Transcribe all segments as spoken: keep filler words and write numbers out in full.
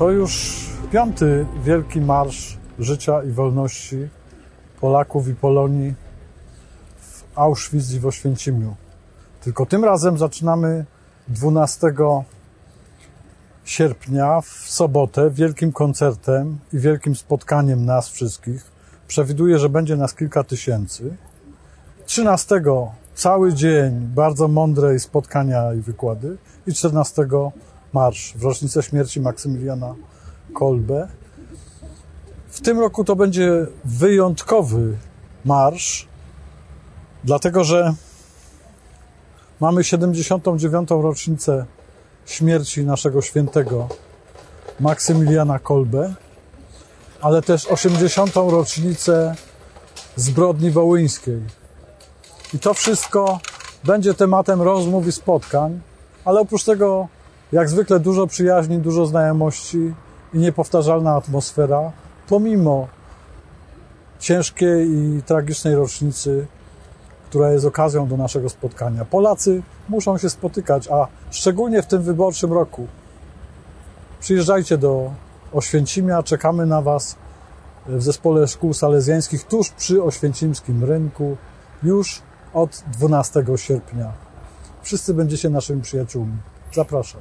To już piąty wielki marsz życia i wolności Polaków i Polonii w Auschwitz i w Oświęcimiu. Tylko tym razem zaczynamy dwunastego sierpnia w sobotę wielkim koncertem i wielkim spotkaniem nas wszystkich. Przewiduję, że będzie nas kilka tysięcy. trzynastego cały dzień bardzo mądrej spotkania i wykłady i czternastego marsz w rocznicę śmierci Maksymiliana Kolbe. W tym roku to będzie wyjątkowy marsz, dlatego że mamy siedemdziesiątą dziewiątą rocznicę śmierci naszego świętego Maksymiliana Kolbe, ale też osiemdziesiątą rocznicę zbrodni wołyńskiej. I to wszystko będzie tematem rozmów i spotkań, ale oprócz tego, jak zwykle, dużo przyjaźni, dużo znajomości i niepowtarzalna atmosfera, pomimo ciężkiej i tragicznej rocznicy, która jest okazją do naszego spotkania. Polacy muszą się spotykać, a szczególnie w tym wyborczym roku. Przyjeżdżajcie do Oświęcimia, czekamy na Was w Zespole Szkół Salezjańskich tuż przy Oświęcimskim Rynku już od dwunastego sierpnia. Wszyscy będziecie naszymi przyjaciółmi. Zapraszam.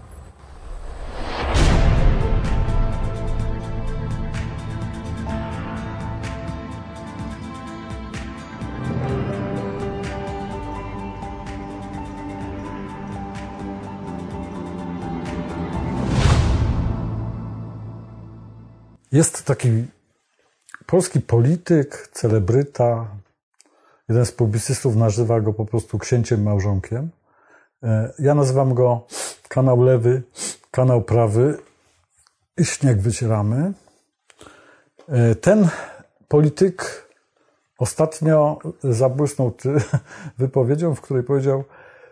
Jest taki polski polityk, celebryta. Jeden z publicystów nazywa go po prostu księciem małżonkiem. Ja nazywam go kanał lewy, kanał prawy i śnieg wycieramy. Ten polityk ostatnio zabłysnął wypowiedzią, w której powiedział: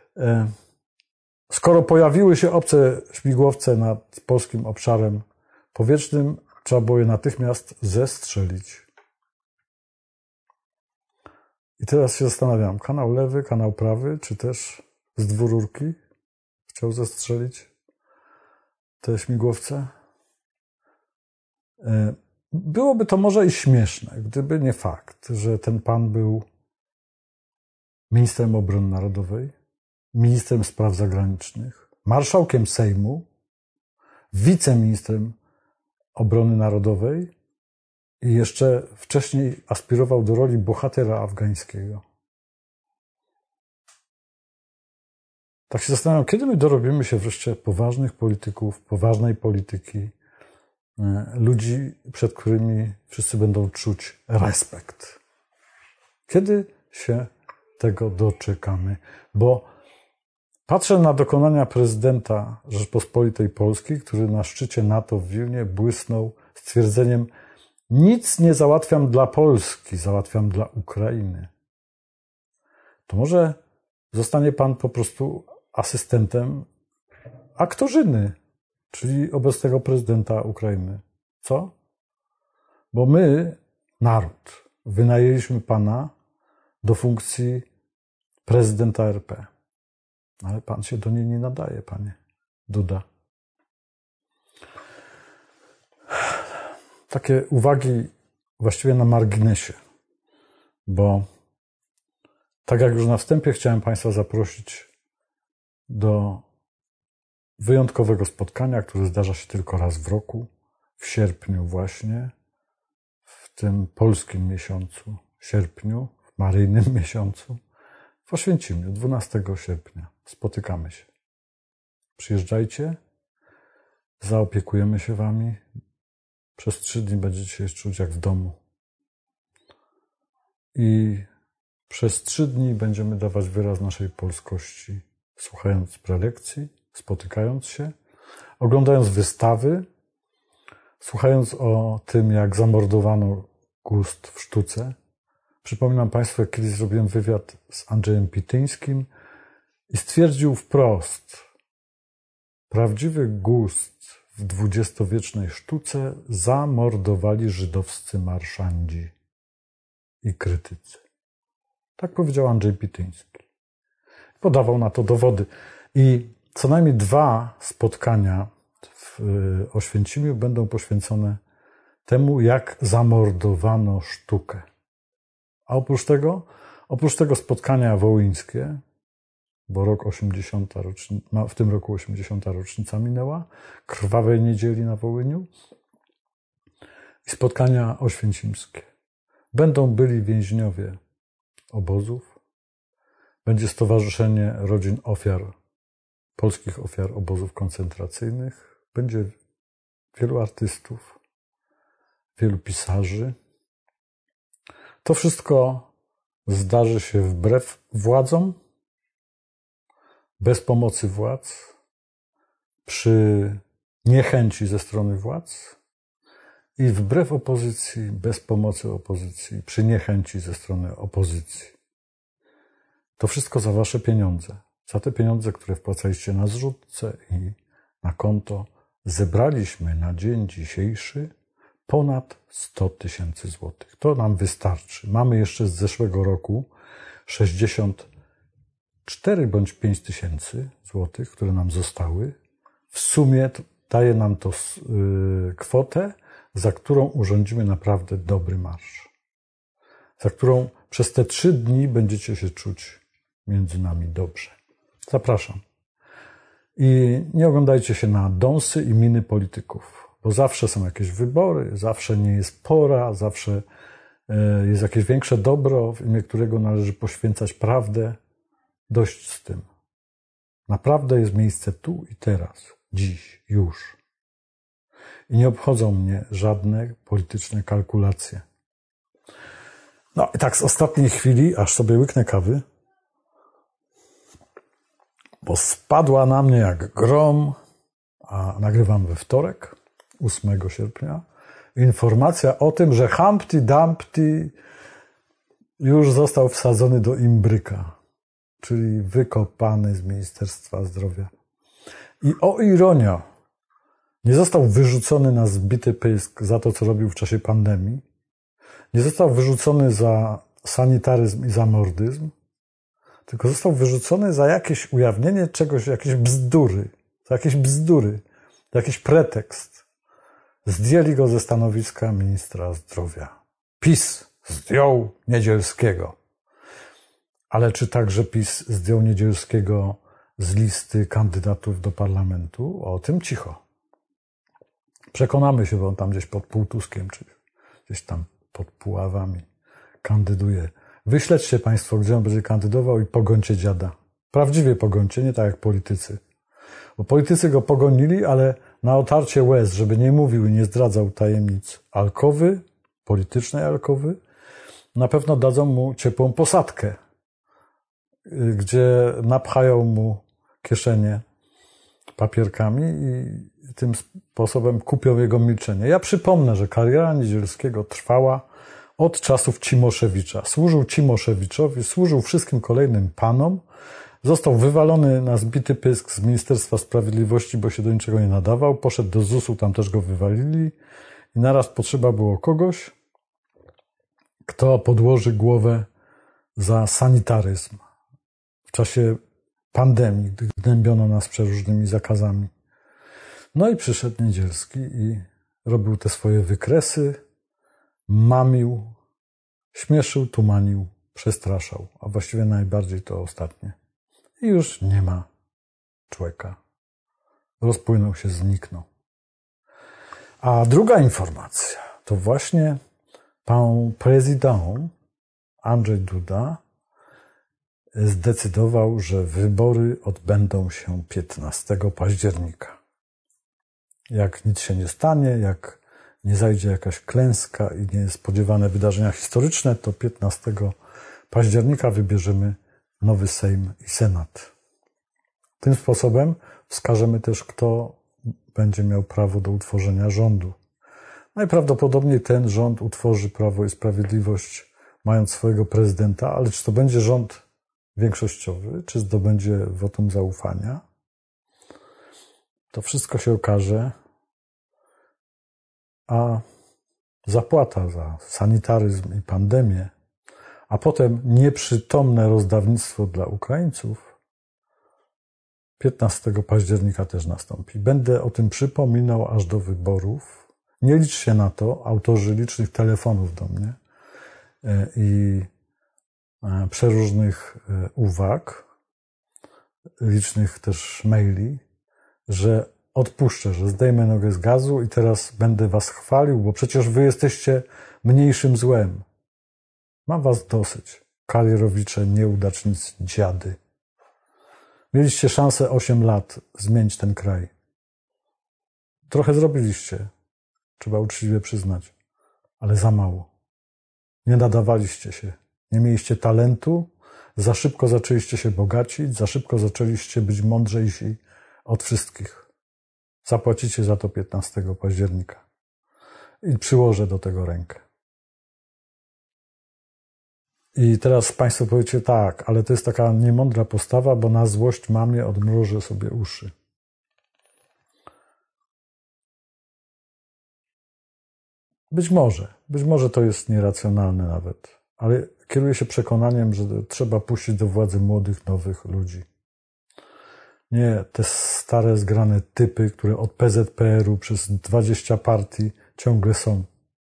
skoro pojawiły się obce śmigłowce nad polskim obszarem powietrznym, trzeba było je natychmiast zestrzelić. I teraz się zastanawiam, kanał lewy, kanał prawy, czy też z dwururki chciał zestrzelić te śmigłowce? Byłoby to może i śmieszne, gdyby nie fakt, że ten pan był ministrem obrony narodowej, ministrem spraw zagranicznych, marszałkiem Sejmu, wiceministrem obrony narodowej i jeszcze wcześniej aspirował do roli bohatera afgańskiego. Tak się zastanawiam, kiedy my dorobimy się wreszcie poważnych polityków, poważnej polityki, ludzi, przed którymi wszyscy będą czuć respekt. Kiedy się tego doczekamy? Bo patrzę na dokonania prezydenta Rzeczpospolitej Polskiej, który na szczycie NATO w Wilnie błysnął stwierdzeniem: nic nie załatwiam dla Polski, załatwiam dla Ukrainy. To może zostanie pan po prostu asystentem aktorzyny, czyli obecnego prezydenta Ukrainy. Co? Bo my, naród, wynajęliśmy pana do funkcji prezydenta R P. Ale pan się do niej nie nadaje, panie Duda. Takie uwagi właściwie na marginesie, bo tak jak już na wstępie chciałem państwa zaprosić do wyjątkowego spotkania, które zdarza się tylko raz w roku, w sierpniu właśnie, w tym polskim miesiącu, sierpniu, w maryjnym miesiącu, w Oświęcimiu, dwunastego sierpnia. Spotykamy się. Przyjeżdżajcie, zaopiekujemy się wami. Przez trzy dni będziecie się czuć jak w domu. I przez trzy dni będziemy dawać wyraz naszej polskości, słuchając prelekcji, spotykając się, oglądając wystawy, słuchając o tym, jak zamordowano gust w sztuce. Przypominam państwu, jak kiedyś zrobiłem wywiad z Andrzejem Pityńskim i stwierdził wprost: prawdziwy gust w dwudziestowiecznej sztuce zamordowali żydowscy marszandzi i krytycy. Tak powiedział Andrzej Pityński. Podawał na to dowody. I co najmniej dwa spotkania w Oświęcimiu będą poświęcone temu, jak zamordowano sztukę. A oprócz tego, oprócz tego spotkania wołyńskie, bo rok osiemdziesiąta rocznica, no w tym roku osiemdziesiąta rocznica minęła, krwawej niedzieli na Wołyniu i spotkania oświęcimskie. Będą byli więźniowie obozów, będzie Stowarzyszenie Rodzin Ofiar, Polskich Ofiar Obozów Koncentracyjnych, będzie wielu artystów, wielu pisarzy. To wszystko zdarzy się wbrew władzom, bez pomocy władz, przy niechęci ze strony władz i wbrew opozycji, bez pomocy opozycji, przy niechęci ze strony opozycji. To wszystko za wasze pieniądze. Za te pieniądze, które wpłacaliście na zrzutce i na konto, zebraliśmy na dzień dzisiejszy ponad sto tysięcy złotych. To nam wystarczy. Mamy jeszcze z zeszłego roku sześćdziesiąt cztery bądź pięć tysięcy złotych, które nam zostały. W sumie daje nam to kwotę, za którą urządzimy naprawdę dobry marsz. Za którą przez te trzy dni będziecie się czuć między nami dobrze. Zapraszam. I nie oglądajcie się na dąsy i miny polityków, bo zawsze są jakieś wybory, zawsze nie jest pora, zawsze jest jakieś większe dobro, w imię którego należy poświęcać prawdę. Dość z tym. Naprawdę jest miejsce tu i teraz, dziś, już. I nie obchodzą mnie żadne polityczne kalkulacje. No i tak z ostatniej chwili, aż sobie łyknę kawy, bo spadła na mnie jak grom, a nagrywam we wtorek, ósmego sierpnia, informacja o tym, że Humpty Dumpty już został wsadzony do imbryka, czyli wykopany z Ministerstwa Zdrowia. I o ironio, nie został wyrzucony na zbity pysk za to, co robił w czasie pandemii, nie został wyrzucony za sanitaryzm i za mordyzm, tylko został wyrzucony za jakieś ujawnienie czegoś, jakieś bzdury, za jakieś bzdury, za jakiś pretekst. Zdjęli go ze stanowiska ministra zdrowia. PiS zdjął Niedzielskiego. Ale czy także PiS zdjął Niedzielskiego z listy kandydatów do parlamentu? O tym cicho. Przekonamy się, bo on tam gdzieś pod Półtuskiem, czy gdzieś tam pod Puławami kandyduje. Wyśledźcie państwo, gdzie on będzie kandydował i pogońcie dziada. Prawdziwie pogońcie, nie tak jak politycy. Bo politycy go pogonili, ale na otarcie łez, żeby nie mówił i nie zdradzał tajemnic alkowy, politycznej alkowy, na pewno dadzą mu ciepłą posadkę, gdzie napchają mu kieszenie papierkami i tym sposobem kupią jego milczenie. Ja przypomnę, że kariera Niedzielskiego trwała od czasów Cimoszewicza. Służył Cimoszewiczowi, służył wszystkim kolejnym panom. Został wywalony na zbity pysk z Ministerstwa Sprawiedliwości, bo się do niczego nie nadawał. Poszedł do zusu, tam też go wywalili. I naraz potrzeba było kogoś, kto podłoży głowę za sanitaryzm w czasie pandemii, gdy gnębiono nas przeróżnymi zakazami. No i przyszedł Niedzielski i robił te swoje wykresy, mamił, śmieszył, tumanił, przestraszał, a właściwie najbardziej to ostatnie. I już nie ma człowieka. Rozpłynął się, zniknął. A druga informacja to właśnie pan prezydent Andrzej Duda zdecydował, że wybory odbędą się piętnastego października. Jak nic się nie stanie, jak nie zajdzie jakaś klęska i niespodziewane wydarzenia historyczne, to piętnastego października wybierzemy nowy Sejm i Senat. Tym sposobem wskażemy też, kto będzie miał prawo do utworzenia rządu. Najprawdopodobniej ten rząd utworzy Prawo i Sprawiedliwość, mając swojego prezydenta, ale czy to będzie rząd większościowy, czy zdobędzie wotum zaufania, to wszystko się okaże, a zapłata za sanitaryzm i pandemię, a potem nieprzytomne rozdawnictwo dla Ukraińców piętnastego października też nastąpi. Będę o tym przypominał aż do wyborów. Nie liczcie na to, autorzy licznych telefonów do mnie i przeróżnych uwag, licznych też maili, że odpuszczę, że zdejmę nogę z gazu i teraz będę was chwalił, bo przecież wy jesteście mniejszym złem. Mam was dosyć. Karierowicze, nieudacznicy, dziady. Mieliście szansę osiem lat zmienić ten kraj. Trochę zrobiliście. Trzeba uczciwie przyznać. Ale za mało. Nie nadawaliście się. Nie mieliście talentu. Za szybko zaczęliście się bogacić. Za szybko zaczęliście być mądrzejsi od wszystkich. Zapłacicie za to piętnastego października. I przyłożę do tego rękę. I teraz państwo powiecie tak, ale to jest taka niemądra postawa, bo na złość mamie odmrożę sobie uszy. Być może, być może to jest nieracjonalne nawet, ale kieruję się przekonaniem, że trzeba puścić do władzy młodych, nowych ludzi. Nie te stare, zgrane typy, które od P Z P R u przez dwadzieścia partii ciągle są.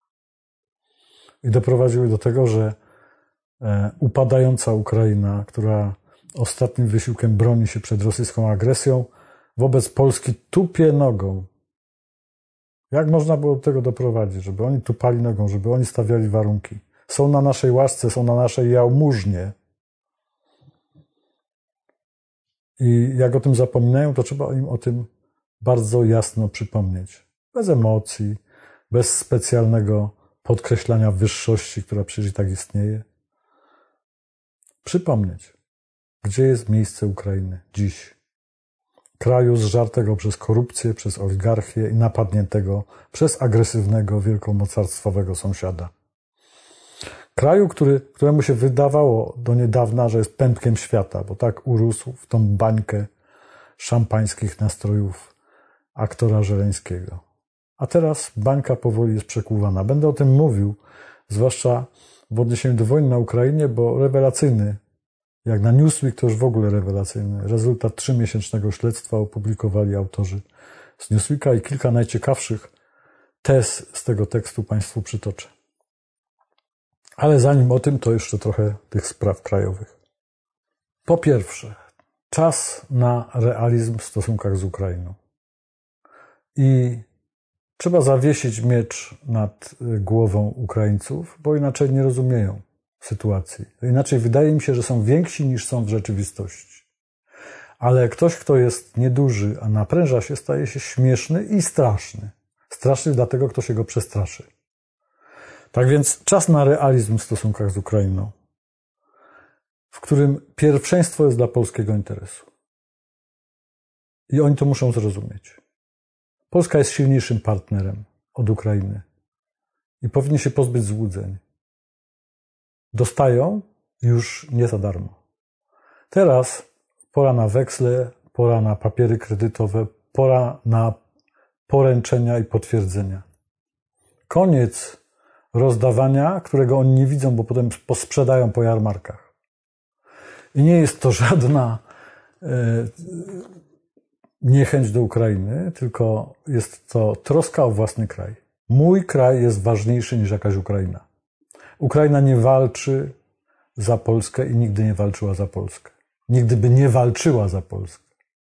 I doprowadziły do tego, że upadająca Ukraina, która ostatnim wysiłkiem broni się przed rosyjską agresją, wobec Polski tupie nogą. Jak można było do tego doprowadzić? Żeby oni tupali nogą, żeby oni stawiali warunki. Są na naszej łasce, są na naszej jałmużnie. I jak o tym zapominają, to trzeba im o tym bardzo jasno przypomnieć. Bez emocji, bez specjalnego podkreślania wyższości, która przecież i tak istnieje. Przypomnieć, gdzie jest miejsce Ukrainy dziś. Kraju zżartego przez korupcję, przez oligarchię i napadniętego przez agresywnego, wielkomocarstwowego sąsiada. Kraju, który, któremu się wydawało do niedawna, że jest pępkiem świata, bo tak urósł w tą bańkę szampańskich nastrojów aktora Żeleńskiego. A teraz bańka powoli jest przekłuwana. Będę o tym mówił, zwłaszcza w odniesieniu do wojny na Ukrainie, bo rewelacyjny, jak na Newsweek to już w ogóle rewelacyjny, rezultat trzymiesięcznego śledztwa opublikowali autorzy z Newsweeka i kilka najciekawszych tez z tego tekstu Państwu przytoczę. Ale zanim o tym, to jeszcze trochę tych spraw krajowych. Po pierwsze, czas na realizm w stosunkach z Ukrainą. I trzeba zawiesić miecz nad głową Ukraińców, bo inaczej nie rozumieją sytuacji. Inaczej wydaje mi się, że są więksi niż są w rzeczywistości. Ale ktoś, kto jest nieduży, a napręża się, staje się śmieszny i straszny. Straszny dlatego, kto się go przestraszy. Tak więc czas na realizm w stosunkach z Ukrainą, w którym pierwszeństwo jest dla polskiego interesu. I oni to muszą zrozumieć. Polska jest silniejszym partnerem od Ukrainy i powinni się pozbyć złudzeń. Dostają już nie za darmo. Teraz pora na weksle, pora na papiery kredytowe, pora na poręczenia i potwierdzenia. Koniec rozdawania, którego oni nie widzą, bo potem posprzedają po jarmarkach. I nie jest to żadna e, niechęć do Ukrainy, tylko jest to troska o własny kraj. Mój kraj jest ważniejszy niż jakaś Ukraina. Ukraina nie walczy za Polskę i nigdy nie walczyła za Polskę. Nigdy by nie walczyła za Polskę.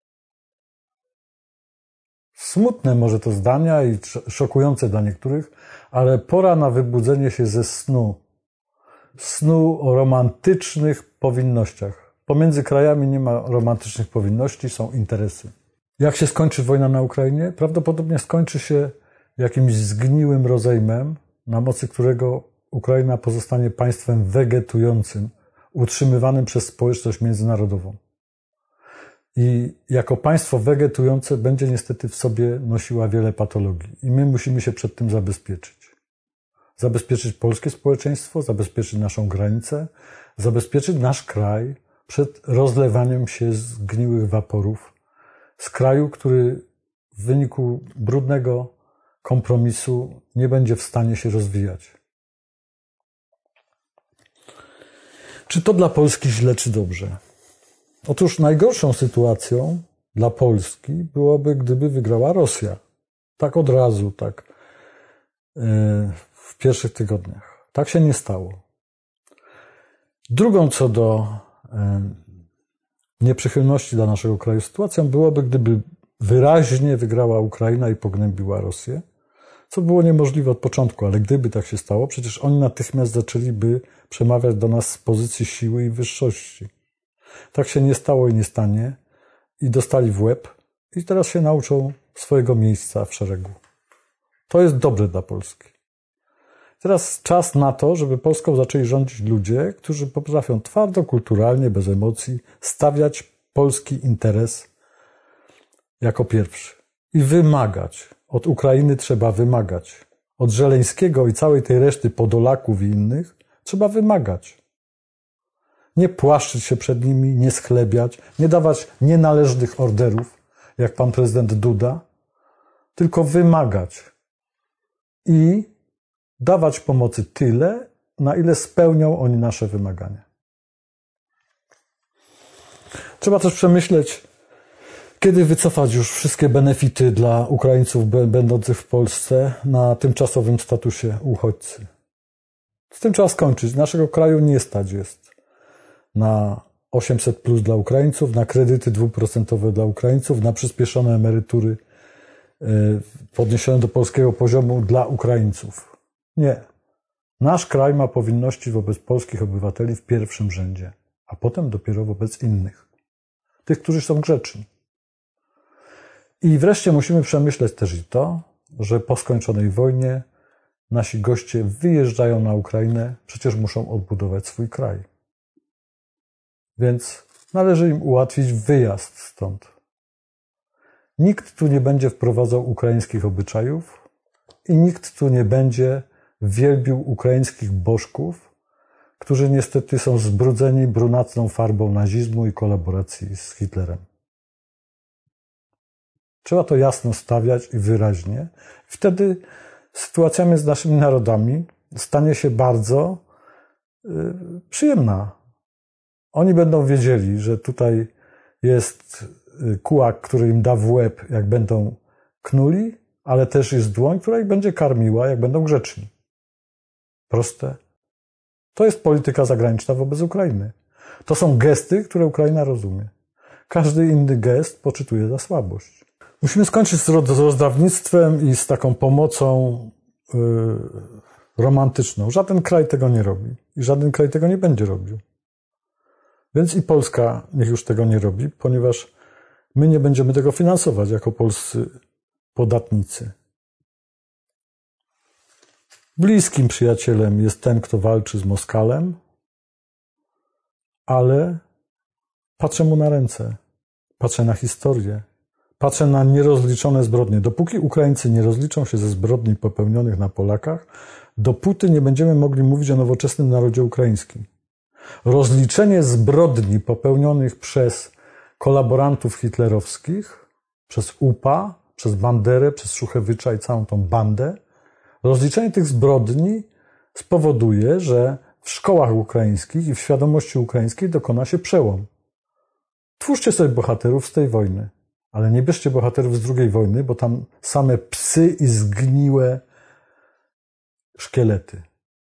Smutne może to zdania i szokujące dla niektórych, ale pora na wybudzenie się ze snu. Snu o romantycznych powinnościach. Pomiędzy krajami nie ma romantycznych powinności, są interesy. Jak się skończy wojna na Ukrainie? Prawdopodobnie skończy się jakimś zgniłym rozejmem, na mocy którego Ukraina pozostanie państwem wegetującym, utrzymywanym przez społeczność międzynarodową. I jako państwo wegetujące będzie niestety w sobie nosiła wiele patologii. I my musimy się przed tym zabezpieczyć. Zabezpieczyć polskie społeczeństwo, zabezpieczyć naszą granicę, zabezpieczyć nasz kraj przed rozlewaniem się zgniłych waporów z kraju, który w wyniku brudnego kompromisu nie będzie w stanie się rozwijać. Czy to dla Polski źle, czy dobrze? Otóż najgorszą sytuacją dla Polski byłoby, gdyby wygrała Rosja. Tak od razu, tak w pierwszych tygodniach. Tak się nie stało. Drugą co do nieprzychylności dla naszego kraju sytuacją byłoby, gdyby wyraźnie wygrała Ukraina i pognębiła Rosję, co było niemożliwe od początku, ale gdyby tak się stało, przecież oni natychmiast zaczęliby przemawiać do nas z pozycji siły i wyższości. Tak się nie stało i nie stanie i dostali w łeb i teraz się nauczą swojego miejsca w szeregu. To jest dobre dla Polski. Teraz czas na to, żeby Polską zaczęli rządzić ludzie, którzy potrafią twardo, kulturalnie, bez emocji stawiać polski interes jako pierwszy i wymagać. Od Ukrainy trzeba wymagać. Od Żeleńskiego i całej tej reszty Podolaków i innych trzeba wymagać. Nie płaszczyć się przed nimi, nie schlebiać, nie dawać nienależnych orderów, jak pan prezydent Duda, tylko wymagać i dawać pomocy tyle, na ile spełnią oni nasze wymagania. Trzeba też przemyśleć, kiedy wycofać już wszystkie benefity dla Ukraińców będących w Polsce na tymczasowym statusie uchodźcy. Z tym trzeba skończyć. Naszego kraju nie stać jest na osiemset plus dla Ukraińców, na kredyty dwuprocentowe dla Ukraińców, na przyspieszone emerytury podniesione do polskiego poziomu dla Ukraińców. Nie. Nasz kraj ma powinności wobec polskich obywateli w pierwszym rzędzie, a potem dopiero wobec innych. Tych, którzy są grzeczni. I wreszcie musimy przemyśleć też i to, że po skończonej wojnie nasi goście wyjeżdżają na Ukrainę, przecież muszą odbudować swój kraj. Więc należy im ułatwić wyjazd stąd. Nikt tu nie będzie wprowadzał ukraińskich obyczajów i nikt tu nie będzie wielbił ukraińskich bożków, którzy niestety są zbrudzeni brunatną farbą nazizmu i kolaboracji z Hitlerem. Trzeba to jasno stawiać i wyraźnie. Wtedy sytuacja między naszymi narodami stanie się bardzo yy, przyjemna. Oni będą wiedzieli, że tutaj jest kułak, który im da w łeb, jak będą knuli, ale też jest dłoń, która ich będzie karmiła, jak będą grzeczni. Proste. To jest polityka zagraniczna wobec Ukrainy. To są gesty, które Ukraina rozumie. Każdy inny gest poczytuje za słabość. Musimy skończyć z rozdawnictwem i z taką pomocą yy, romantyczną. Żaden kraj tego nie robi i żaden kraj tego nie będzie robił. Więc i Polska niech już tego nie robi, ponieważ my nie będziemy tego finansować jako polscy podatnicy. Bliskim przyjacielem jest ten, kto walczy z Moskalem, ale patrzę mu na ręce, patrzę na historię, patrzę na nierozliczone zbrodnie. Dopóki Ukraińcy nie rozliczą się ze zbrodni popełnionych na Polakach, dopóty nie będziemy mogli mówić o nowoczesnym narodzie ukraińskim. Rozliczenie zbrodni popełnionych przez kolaborantów hitlerowskich, przez U P A, przez Banderę, przez Szuchewycza i całą tą bandę, rozliczenie tych zbrodni spowoduje, że w szkołach ukraińskich i w świadomości ukraińskiej dokona się przełom. Twórzcie sobie bohaterów z tej wojny, ale nie bierzcie bohaterów z drugiej wojny, bo tam same psy i zgniłe szkielety.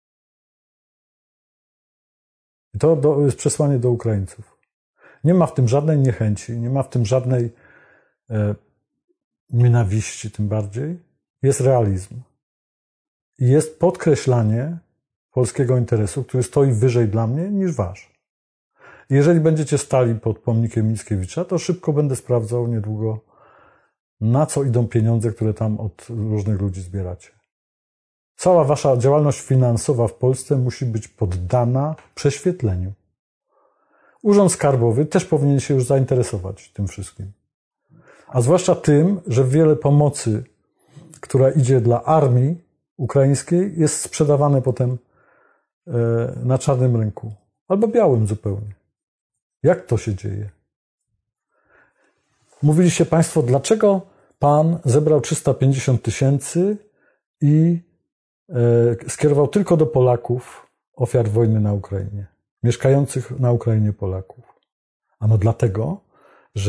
I to do, jest przesłanie do Ukraińców. Nie ma w tym żadnej niechęci, nie ma w tym żadnej e, nienawiści tym bardziej. Jest realizm. I jest podkreślanie polskiego interesu, który stoi wyżej dla mnie niż wasz. Jeżeli będziecie stali pod pomnikiem Mickiewicza, to szybko będę sprawdzał niedługo, na co idą pieniądze, które tam od różnych ludzi zbieracie. Cała wasza działalność finansowa w Polsce musi być poddana prześwietleniu. Urząd Skarbowy też powinien się już zainteresować tym wszystkim. A zwłaszcza tym, że wiele pomocy, która idzie dla armii ukraińskiej, jest sprzedawane potem na czarnym rynku. Albo białym zupełnie. Jak to się dzieje? Mówiliście państwo, dlaczego pan zebrał trzysta pięćdziesiąt tysięcy i skierował tylko do Polaków, ofiar wojny na Ukrainie, mieszkających na Ukrainie Polaków. Ano dlatego, że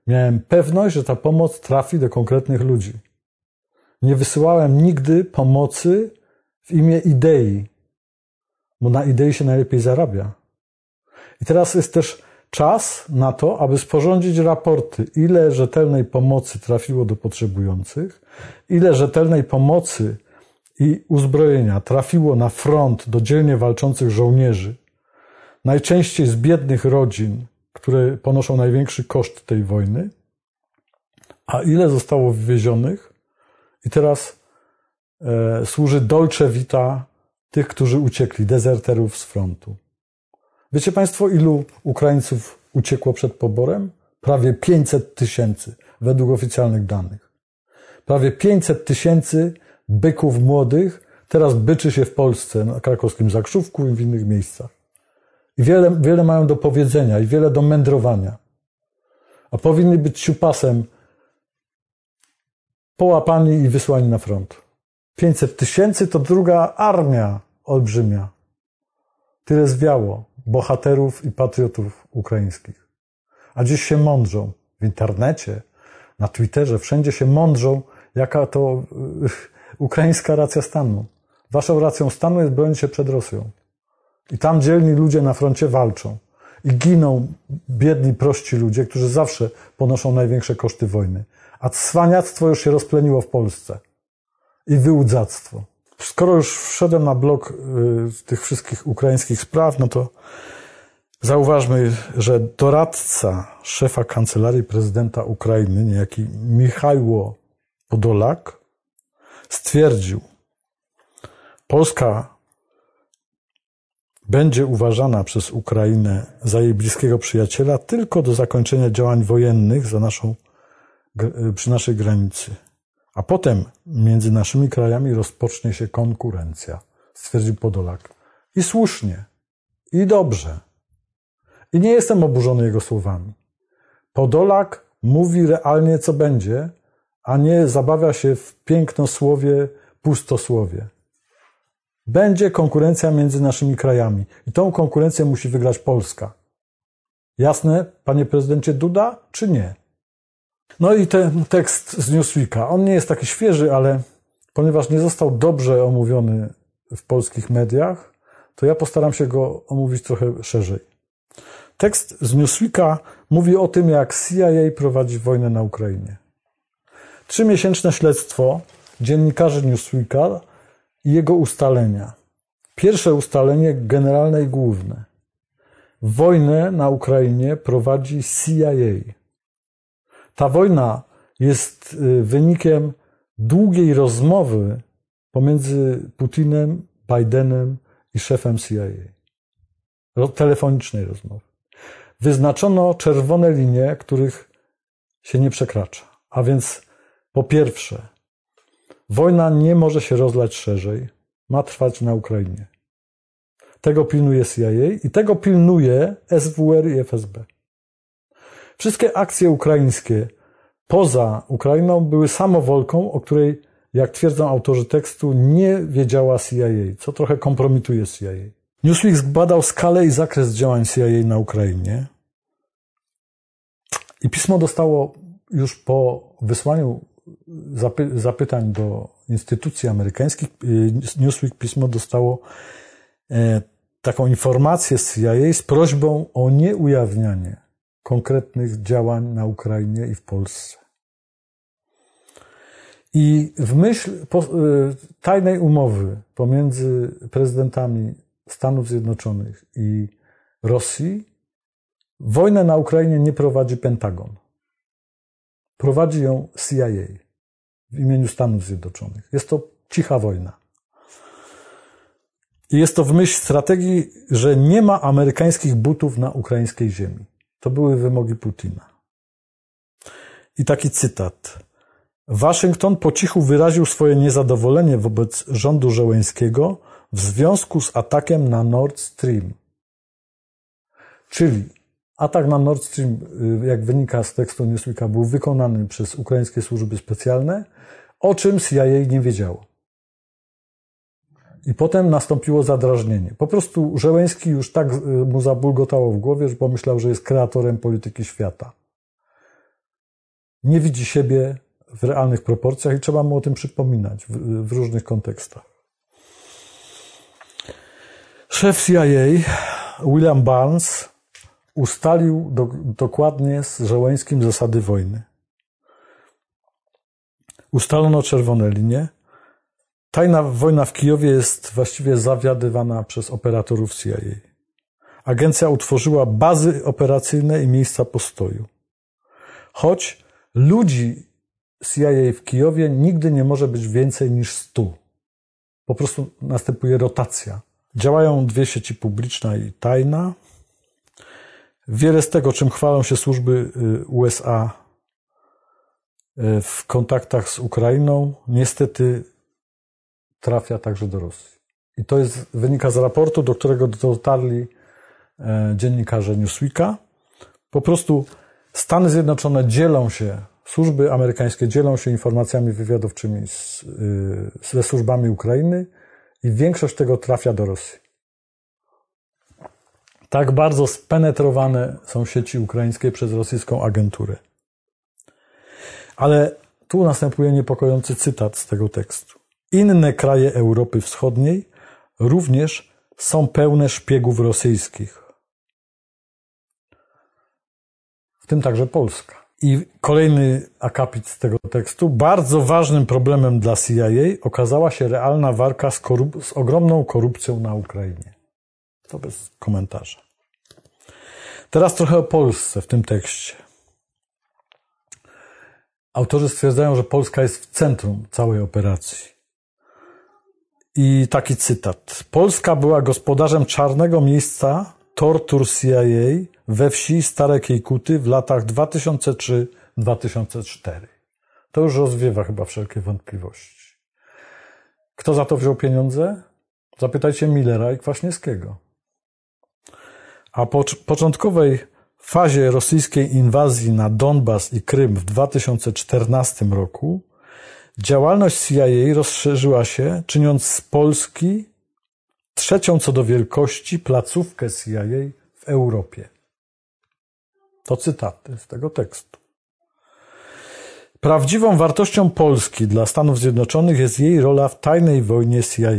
Miałem pewność, że ta pomoc trafi do konkretnych ludzi. Nie wysyłałem nigdy pomocy w imię idei, bo na idei się najlepiej zarabia. I teraz jest też czas na to, aby sporządzić raporty, ile rzetelnej pomocy trafiło do potrzebujących, ile rzetelnej pomocy i uzbrojenia trafiło na front do dzielnie walczących żołnierzy, najczęściej z biednych rodzin, które ponoszą największy koszt tej wojny, a ile zostało wywiezionych i teraz e, służy dolce vita tych, którzy uciekli, dezerterów z frontu. Wiecie Państwo, ilu Ukraińców uciekło przed poborem? Prawie pięćset tysięcy, według oficjalnych danych. Prawie pięćset tysięcy byków młodych teraz byczy się w Polsce, na krakowskim Zakrzówku i w innych miejscach. I wiele, wiele mają do powiedzenia i wiele do mędrowania. A powinni być siupasem połapani i wysłani na front. pięćset tysięcy to druga armia olbrzymia. Tyle zwiało bohaterów i patriotów ukraińskich. A dziś się mądrzą w internecie, na Twitterze, wszędzie się mądrzą, jaka to ukraińska racja stanu. Waszą racją stanu jest bronić się przed Rosją. I tam dzielni ludzie na froncie walczą. I giną biedni, prości ludzie, którzy zawsze ponoszą największe koszty wojny. A cwaniactwo już się rozpleniło w Polsce. I wyłudzactwo. Skoro już wszedłem na blok y, tych wszystkich ukraińskich spraw, no to zauważmy, że doradca szefa Kancelarii Prezydenta Ukrainy, niejaki Michajło Podolak, stwierdził, Polska będzie uważana przez Ukrainę za jej bliskiego przyjaciela tylko do zakończenia działań wojennych za naszą, przy naszej granicy. A potem między naszymi krajami rozpocznie się konkurencja, stwierdził Podolak. I słusznie, i dobrze. I nie jestem oburzony jego słowami. Podolak mówi realnie, co będzie, a nie zabawia się w pięknosłowie, pustosłowie. Będzie konkurencja między naszymi krajami. I tą konkurencję musi wygrać Polska. Jasne, panie prezydencie Duda, czy nie? No i ten tekst z Newsweeka. On nie jest taki świeży, ale ponieważ nie został dobrze omówiony w polskich mediach, to ja postaram się go omówić trochę szerzej. Tekst z Newsweeka mówi o tym, jak C I A prowadzi wojnę na Ukrainie. Trzymiesięczne śledztwo dziennikarzy Newsweeka i jego ustalenia. Pierwsze ustalenie generalne i główne. Wojnę na Ukrainie prowadzi C I A. Ta wojna jest wynikiem długiej rozmowy pomiędzy Putinem, Bidenem i szefem C I A. Telefonicznej rozmowy. Wyznaczono czerwone linie, których się nie przekracza. A więc po pierwsze, wojna nie może się rozlać szerzej. Ma trwać na Ukrainie. Tego pilnuje C I A i tego pilnuje S W R i F S B. Wszystkie akcje ukraińskie poza Ukrainą były samowolką, o której, jak twierdzą autorzy tekstu, nie wiedziała C I A, co trochę kompromituje C I A. Newsweek zbadał skalę i zakres działań C I A na Ukrainie i pismo dostało już po wysłaniu zapy- zapytań do instytucji amerykańskich. Newsweek pismo dostało e, taką informację z C I A z prośbą o nieujawnianie konkretnych działań na Ukrainie i w Polsce. I w myśl po, tajnej umowy pomiędzy prezydentami Stanów Zjednoczonych i Rosji wojnę na Ukrainie nie prowadzi Pentagon. Prowadzi ją C I A w imieniu Stanów Zjednoczonych. Jest to cicha wojna. I jest to w myśl strategii, że nie ma amerykańskich butów na ukraińskiej ziemi. To były wymogi Putina. I taki cytat. Waszyngton po cichu wyraził swoje niezadowolenie wobec rządu Zełenskiego w związku z atakiem na Nord Stream. Czyli atak na Nord Stream, jak wynika z tekstu Newsweeka, był wykonany przez ukraińskie służby specjalne, o czym C I A nie wiedziało. I potem nastąpiło zadrażnienie. Po prostu Zełenski już tak mu zabulgotało w głowie, że pomyślał, że jest kreatorem polityki świata. nie widzi siebie w realnych proporcjach i trzeba mu o tym przypominać w, w różnych kontekstach. Szef C I A William Burns ustalił do, dokładnie z Żeleńskim zasady wojny. Ustalono czerwone linie. Tajna wojna w Kijowie jest właściwie zawiadywana przez operatorów C I A. Agencja utworzyła bazy operacyjne i miejsca postoju. Choć ludzi C I A w Kijowie nigdy nie może być więcej niż stu. Po prostu następuje rotacja. Działają dwie sieci, publiczna i tajna. Wiele z tego, czym chwalą się służby U S A w kontaktach z Ukrainą, niestety trafia także do Rosji. I to jest, wynika z raportu, do którego dotarli dziennikarze Newsweeka. Po prostu Stany Zjednoczone dzielą się, służby amerykańskie dzielą się informacjami wywiadowczymi z, ze służbami Ukrainy i większość tego trafia do Rosji. Tak bardzo spenetrowane są sieci ukraińskie przez rosyjską agenturę. Ale tu następuje niepokojący cytat z tego tekstu. Inne kraje Europy Wschodniej również są pełne szpiegów rosyjskich. W tym także Polska. I kolejny akapit z tego tekstu. Bardzo ważnym problemem dla C I A okazała się realna walka z, korup- z ogromną korupcją na Ukrainie. To bez komentarza. Teraz trochę o Polsce w tym tekście. Autorzy stwierdzają, że Polska jest w centrum całej operacji. I taki cytat. Polska była gospodarzem czarnego miejsca tortur C I A we wsi Stare Kiejkuty w latach dwa tysiące trzy do dwa tysiące cztery. To już rozwiewa chyba wszelkie wątpliwości. Kto za to wziął pieniądze? Zapytajcie Millera i Kwaśniewskiego. A po początkowej fazie rosyjskiej inwazji na Donbas i Krym w dwa tysiące czternastym roku działalność C I A rozszerzyła się, czyniąc z Polski trzecią co do wielkości placówkę C I A w Europie. To cytaty z tego tekstu. Prawdziwą wartością Polski dla Stanów Zjednoczonych jest jej rola w tajnej wojnie C I A.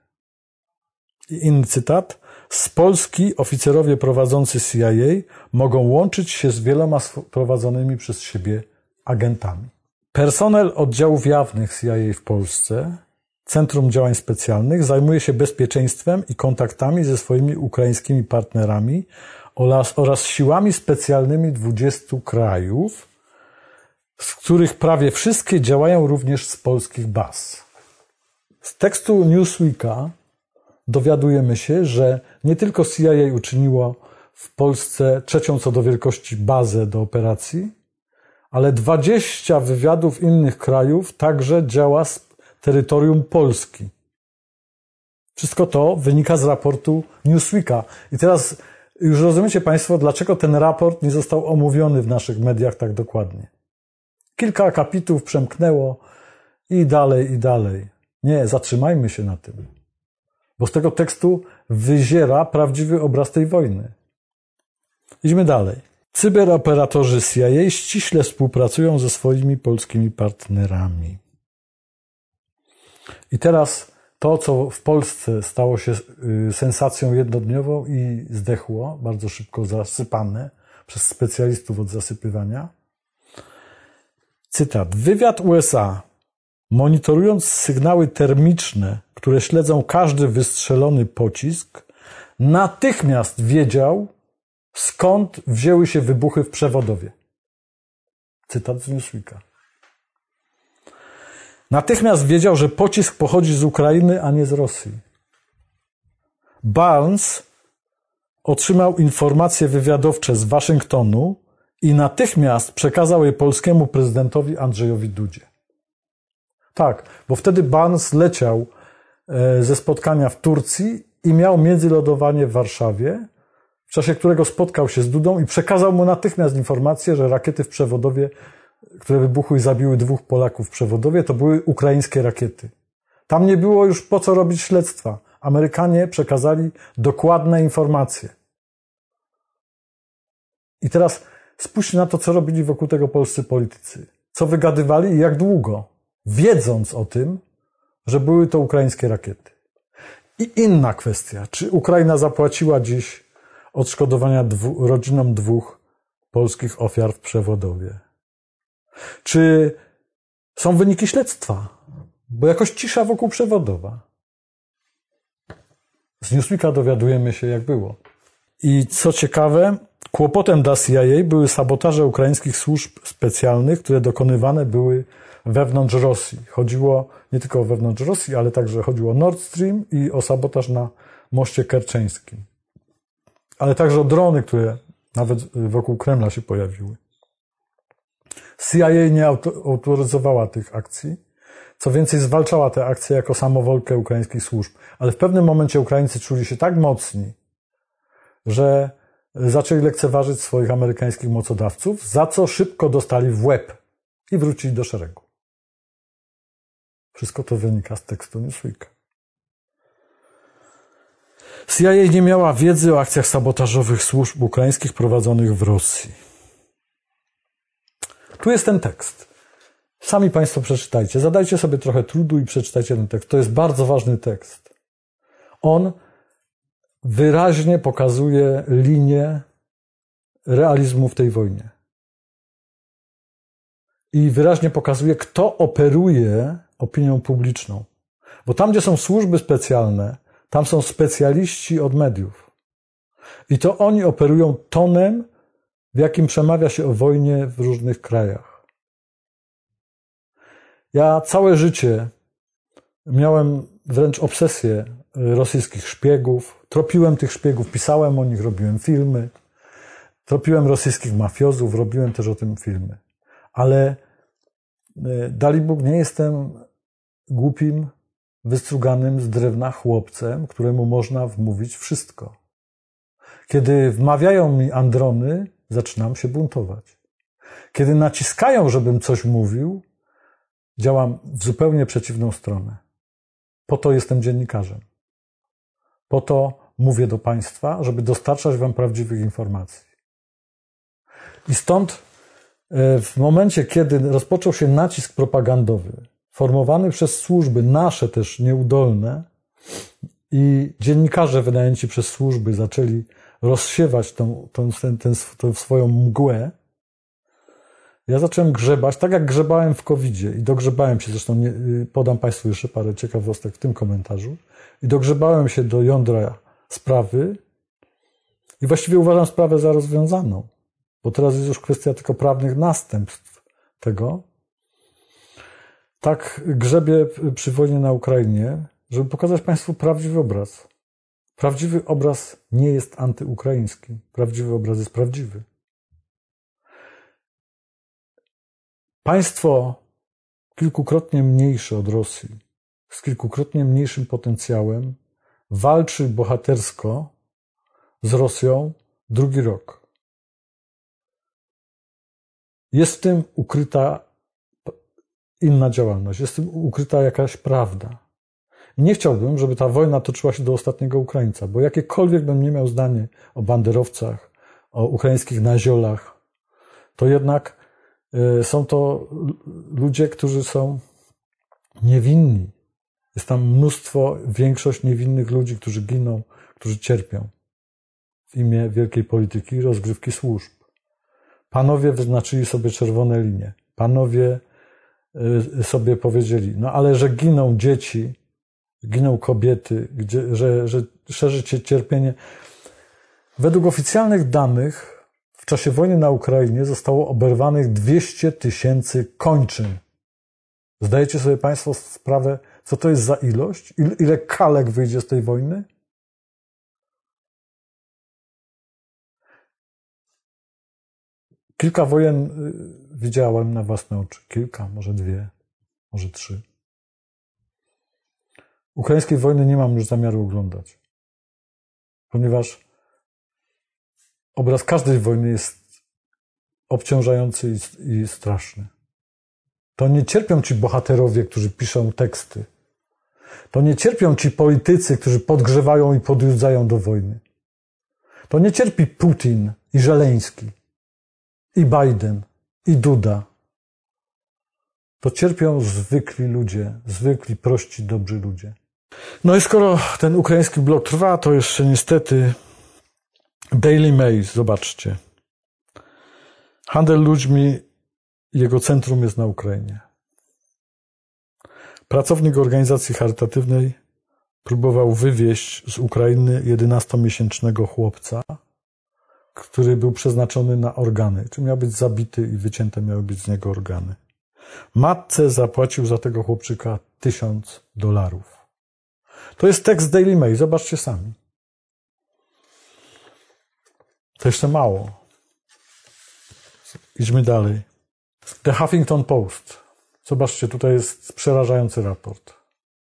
I inny cytat. Z Polski oficerowie prowadzący C I A mogą łączyć się z wieloma prowadzonymi przez siebie agentami. Personel oddziałów jawnych C I A w Polsce, Centrum Działań Specjalnych, zajmuje się bezpieczeństwem i kontaktami ze swoimi ukraińskimi partnerami oraz, oraz siłami specjalnymi dwudziestu krajów, z których prawie wszystkie działają również z polskich baz. Z tekstu Newsweeka dowiadujemy się, że nie tylko C I A uczyniło w Polsce trzecią co do wielkości bazę do operacji, ale dwadzieścia wywiadów innych krajów także działa z terytorium Polski. Wszystko to wynika z raportu Newsweeka. I teraz już rozumiecie Państwo, dlaczego ten raport nie został omówiony w naszych mediach tak dokładnie. Kilka akapitów przemknęło i dalej, i dalej. Nie, zatrzymajmy się na tym. Bo z tego tekstu wyziera prawdziwy obraz tej wojny. Idźmy dalej. Cyberoperatorzy C I A ściśle współpracują ze swoimi polskimi partnerami. I teraz to, co w Polsce stało się sensacją jednodniową i zdechło, bardzo szybko zasypane przez specjalistów od zasypywania. Cytat. Wywiad U S A, monitorując sygnały termiczne, które śledzą każdy wystrzelony pocisk, natychmiast wiedział, skąd wzięły się wybuchy w przewodowie. Cytat z Newsweeka. Natychmiast wiedział, że pocisk pochodzi z Ukrainy, a nie z Rosji. Burns otrzymał informacje wywiadowcze z Waszyngtonu i natychmiast przekazał je polskiemu prezydentowi Andrzejowi Dudzie. Tak, bo wtedy Burns leciał ze spotkania w Turcji i miał międzylądowanie w Warszawie, w czasie którego spotkał się z Dudą i przekazał mu natychmiast informację, że rakiety w Przewodowie, które wybuchły i zabiły dwóch Polaków w Przewodowie, to były ukraińskie rakiety. Tam nie było już po co robić śledztwa. Amerykanie przekazali dokładne informacje. I teraz Spójrzcie na to, co robili wokół tego polscy politycy. Co wygadywali i jak długo, wiedząc o tym, że były to ukraińskie rakiety. I inna kwestia. Czy Ukraina zapłaciła dziś odszkodowania dwu, rodzinom dwóch polskich ofiar w Przewodowie? Czy są wyniki śledztwa? Bo jakoś cisza wokół Przewodowa. Z Newsweeka dowiadujemy się, jak było. I co ciekawe, kłopotem dla C I A były sabotaże ukraińskich służb specjalnych, które dokonywane były wewnątrz Rosji. Chodziło nie tylko o wewnątrz Rosji, ale także chodziło o Nord Stream i o sabotaż na moście kerczeńskim. Ale także o drony, które nawet wokół Kremla się pojawiły. C I A nie autoryzowała tych akcji. Co więcej, zwalczała te akcje jako samowolkę ukraińskich służb. Ale w pewnym momencie Ukraińcy czuli się tak mocni, że zaczęli lekceważyć swoich amerykańskich mocodawców, za co szybko dostali w łeb i wrócili do szeregu. Wszystko to wynika z tekstu Newsweeka. C I A nie miała wiedzy o akcjach sabotażowych służb ukraińskich prowadzonych w Rosji. Tu jest ten tekst. Sami Państwo przeczytajcie. Zadajcie sobie trochę trudu i przeczytajcie ten tekst. To jest bardzo ważny tekst. On wyraźnie pokazuje linię realizmu w tej wojnie. I wyraźnie pokazuje, kto operuje opinią publiczną. Bo tam, gdzie są służby specjalne, tam są specjaliści od mediów. I to oni operują tonem, w jakim przemawia się o wojnie w różnych krajach. Ja całe życie miałem wręcz obsesję rosyjskich szpiegów. Tropiłem tych szpiegów, pisałem o nich, robiłem filmy. Tropiłem rosyjskich mafiozów, robiłem też o tym filmy. Ale dalibóg nie jestem głupim, wystruganym z drewna chłopcem, któremu można wmówić wszystko. Kiedy wmawiają mi androny, zaczynam się buntować. Kiedy naciskają, żebym coś mówił, działam w zupełnie przeciwną stronę. Po to jestem dziennikarzem. Po to mówię do Państwa, żeby dostarczać Wam prawdziwych informacji. I stąd w momencie, kiedy rozpoczął się nacisk propagandowy, formowany przez służby, nasze też nieudolne, i dziennikarze wynajęci przez służby zaczęli rozsiewać tą, tą, ten, ten, tą swoją mgłę, ja zacząłem grzebać, tak jak grzebałem w kowidzie i dogrzebałem się, zresztą nie, podam Państwu jeszcze parę ciekawostek w tym komentarzu, i dogrzebałem się do jądra sprawy i właściwie uważam sprawę za rozwiązaną, bo teraz jest już kwestia tylko prawnych następstw tego. Tak grzebię przy wojnie na Ukrainie, żeby pokazać Państwu prawdziwy obraz. Prawdziwy obraz nie jest antyukraiński. Prawdziwy obraz jest prawdziwy. Państwo kilkukrotnie mniejsze od Rosji, z kilkukrotnie mniejszym potencjałem, walczy bohatersko z Rosją drugi rok. Jest w tym ukryta inna działalność, jest w tym ukryta jakaś prawda. I nie chciałbym, żeby ta wojna toczyła się do ostatniego Ukraińca, bo jakiekolwiek bym nie miał zdanie o banderowcach, o ukraińskich naziolach, to jednak są to ludzie, którzy są niewinni. Jest tam mnóstwo, większość niewinnych ludzi, którzy giną, którzy cierpią w imię wielkiej polityki i rozgrywki służb. Panowie wyznaczyli sobie czerwone linie. Panowie sobie powiedzieli, no ale że giną dzieci, giną kobiety, gdzie, że, że szerzy się cierpienie. Według oficjalnych danych w czasie wojny na Ukrainie zostało oberwanych dwieście tysięcy kończyn. Zdajecie sobie Państwo sprawę, co to jest za ilość? Ile, ile kalek wyjdzie z tej wojny? Kilka wojen widziałem na własne oczy. Kilka, może dwie, może trzy. Ukraińskiej wojny nie mam już zamiaru oglądać, ponieważ obraz każdej wojny jest obciążający i, i straszny. To nie cierpią ci bohaterowie, którzy piszą teksty. To nie cierpią ci politycy, którzy podgrzewają i podjudzają do wojny. To nie cierpi Putin i Żeleński. i Biden, i Duda, to cierpią zwykli ludzie, zwykli, prości, dobrzy ludzie. No i skoro ten ukraiński blok trwa, to jeszcze niestety Daily Mail, zobaczcie. Handel ludźmi, jego centrum jest na Ukrainie. Pracownik organizacji charytatywnej próbował wywieźć z Ukrainy jedenastomiesięcznego chłopca, który był przeznaczony na organy. Czy miał być zabity i wycięte miały być z niego organy. Matce zapłacił za tego chłopczyka tysiąc dolarów. To jest tekst Daily Mail, zobaczcie sami. To jeszcze mało. Idźmy dalej. The Huffington Post. Zobaczcie, tutaj jest przerażający raport.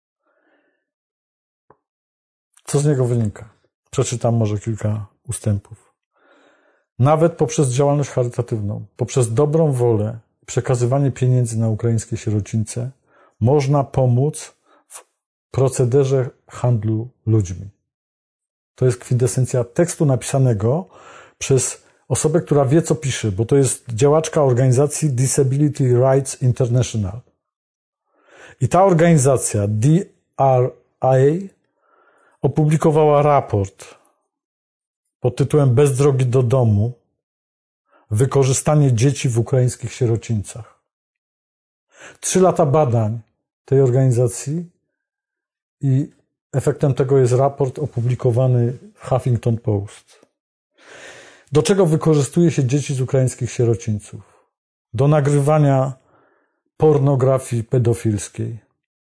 Co z niego wynika? Przeczytam może kilka ustępów. Nawet poprzez działalność charytatywną, poprzez dobrą wolę, przekazywanie pieniędzy na ukraińskie sierocińce, można pomóc w procederze handlu ludźmi. To jest kwintesencja tekstu napisanego przez osobę, która wie, co pisze, bo to jest działaczka organizacji Disability Rights International. I ta organizacja D R I opublikowała raport pod tytułem Bez drogi do domu. Wykorzystanie dzieci w ukraińskich sierocińcach. Trzy lata badań tej organizacji i efektem tego jest raport opublikowany w Huffington Post. Do czego wykorzystuje się dzieci z ukraińskich sierocińców? Do nagrywania pornografii pedofilskiej.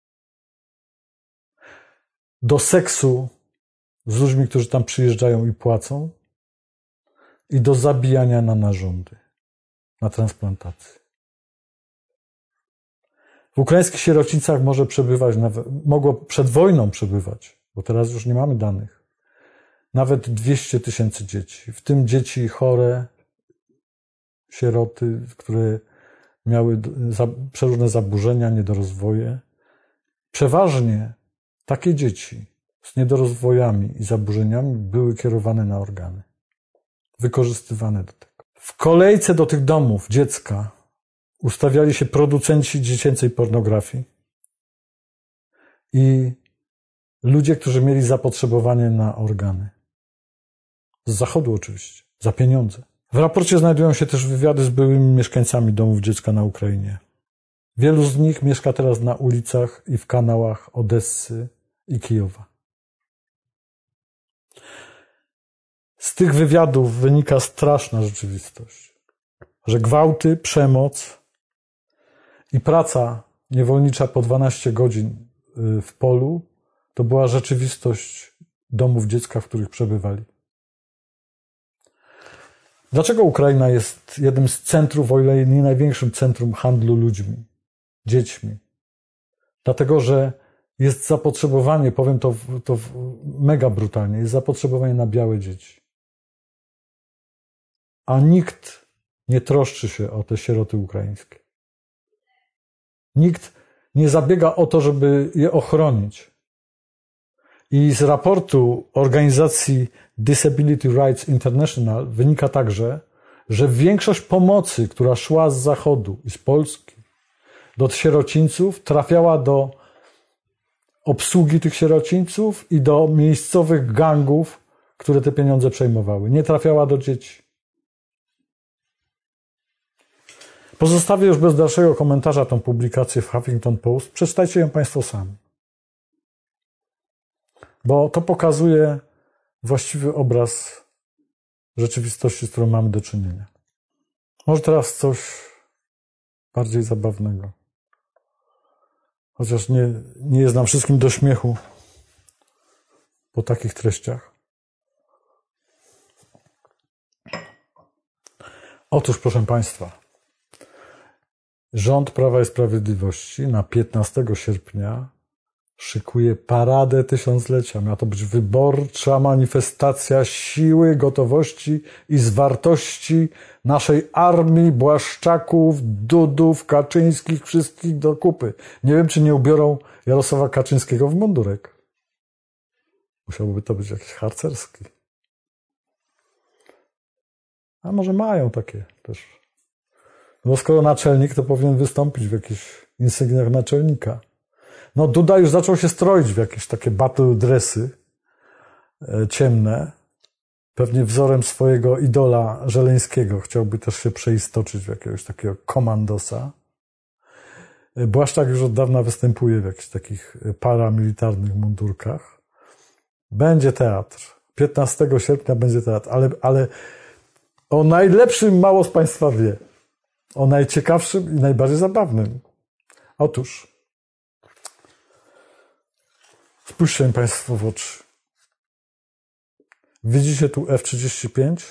Do seksu z ludźmi, którzy tam przyjeżdżają i płacą. I do zabijania na narządy, na transplantację. W ukraińskich sierocińcach może przebywać, nawet, mogło przed wojną przebywać, bo teraz już nie mamy danych, nawet dwieście tysięcy dzieci, w tym dzieci chore, sieroty, które miały przeróżne zaburzenia, niedorozwoje. Przeważnie takie dzieci z niedorozwojami i zaburzeniami były kierowane na organy. Wykorzystywane do tego. W kolejce do tych domów dziecka ustawiali się producenci dziecięcej pornografii i ludzie, którzy mieli zapotrzebowanie na organy. Z zachodu oczywiście, za pieniądze. W raporcie znajdują się też wywiady z byłymi mieszkańcami domów dziecka na Ukrainie. Wielu z nich mieszka teraz na ulicach i w kanałach Odessy i Kijowa. Z tych wywiadów wynika straszna rzeczywistość, że gwałty, przemoc i praca niewolnicza po dwanaście godzin w polu to była rzeczywistość domów dziecka, w których przebywali. Dlaczego Ukraina jest jednym z centrów, o ile nie największym centrum handlu ludźmi, dziećmi? Dlatego, że jest zapotrzebowanie, powiem to, to mega brutalnie, jest zapotrzebowanie na białe dzieci. A nikt nie troszczy się o te sieroty ukraińskie. Nikt nie zabiega o to, żeby je ochronić. I z raportu organizacji Disability Rights International wynika także, że większość pomocy, która szła z Zachodu i z Polski do sierocińców, trafiała do obsługi tych sierocińców i do miejscowych gangów, które te pieniądze przejmowały. Nie trafiała do dzieci. Pozostawię już bez dalszego komentarza tą publikację w Huffington Post. Przeczytajcie ją Państwo sami. Bo to pokazuje właściwy obraz rzeczywistości, z którą mamy do czynienia. Może teraz coś bardziej zabawnego. Chociaż nie, nie jest nam wszystkim do śmiechu po takich treściach. Otóż, proszę Państwa, rząd Prawa i Sprawiedliwości na piętnastego sierpnia szykuje paradę tysiąclecia. Miała to być wyborcza manifestacja siły, gotowości i zwartości naszej armii, Błaszczaków, Dudów, Kaczyńskich, wszystkich do kupy. Nie wiem, czy nie ubiorą Jarosława Kaczyńskiego w mundurek. Musiałby to być jakiś harcerski. A może mają takie też Bo skoro naczelnik, to powinien wystąpić w jakichś insygniach naczelnika. No Duda już zaczął się stroić w jakieś takie battle dressy e, ciemne. Pewnie wzorem swojego idola Żeleńskiego. Chciałby też się przeistoczyć w jakiegoś takiego komandosa. Błaszczak już od dawna występuje w jakichś takich paramilitarnych mundurkach. Będzie teatr. piętnastego sierpnia będzie teatr, ale, ale o najlepszym mało z Państwa wie. O najciekawszym i najbardziej zabawnym. Otóż spójrzcie mi Państwo w oczy. Widzicie tu F trzydzieści pięć?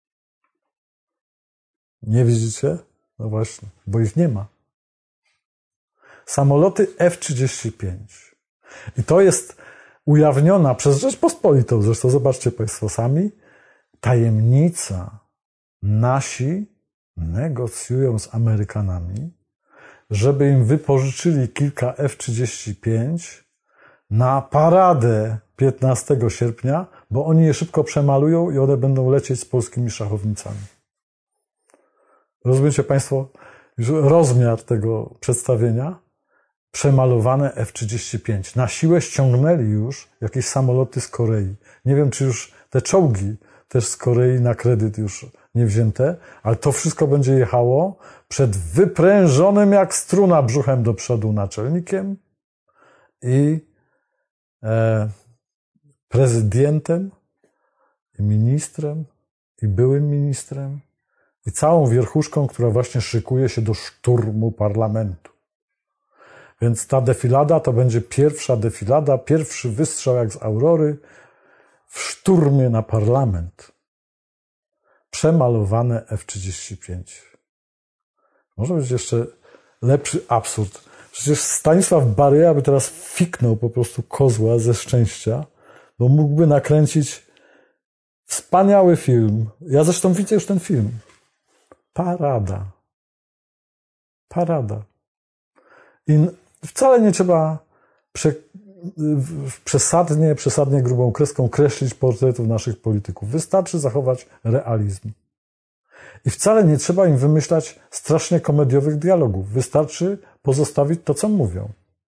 Nie widzicie? No właśnie, bo ich nie ma. Samoloty F trzydzieści pięć. I to jest ujawniona przez Rzeczpospolitą, zresztą zobaczcie Państwo sami, tajemnica. Nasi negocjują z Amerykanami, żeby im wypożyczyli kilka F trzydzieści pięć na paradę piętnastego sierpnia, bo oni je szybko przemalują i one będą lecieć z polskimi szachownicami. Rozumiecie Państwo już rozmiar tego przedstawienia? Przemalowane F trzydzieści pięć. Na siłę ściągnęli już jakieś samoloty z Korei. Nie wiem, czy już te czołgi też z Korei na kredyt już nie wzięte, ale to wszystko będzie jechało przed wyprężonym jak struna brzuchem do przodu naczelnikiem i e, prezydentem, i ministrem, i byłym ministrem, i całą wierchuszką, która właśnie szykuje się do szturmu parlamentu. Więc ta defilada to będzie pierwsza defilada, pierwszy wystrzał jak z Aurory w szturmie na parlament. Przemalowane F trzydzieści pięć. Może być jeszcze lepszy absurd. Przecież Stanisław Baryja by teraz fiknął po prostu kozła ze szczęścia, bo mógłby nakręcić wspaniały film. Ja zresztą widzę już ten film. Parada. Parada. I wcale nie trzeba prze, przesadnie, przesadnie grubą kreską kreślić portretów naszych polityków. Wystarczy zachować realizm. I wcale nie trzeba im wymyślać strasznie komediowych dialogów. Wystarczy pozostawić to, co mówią.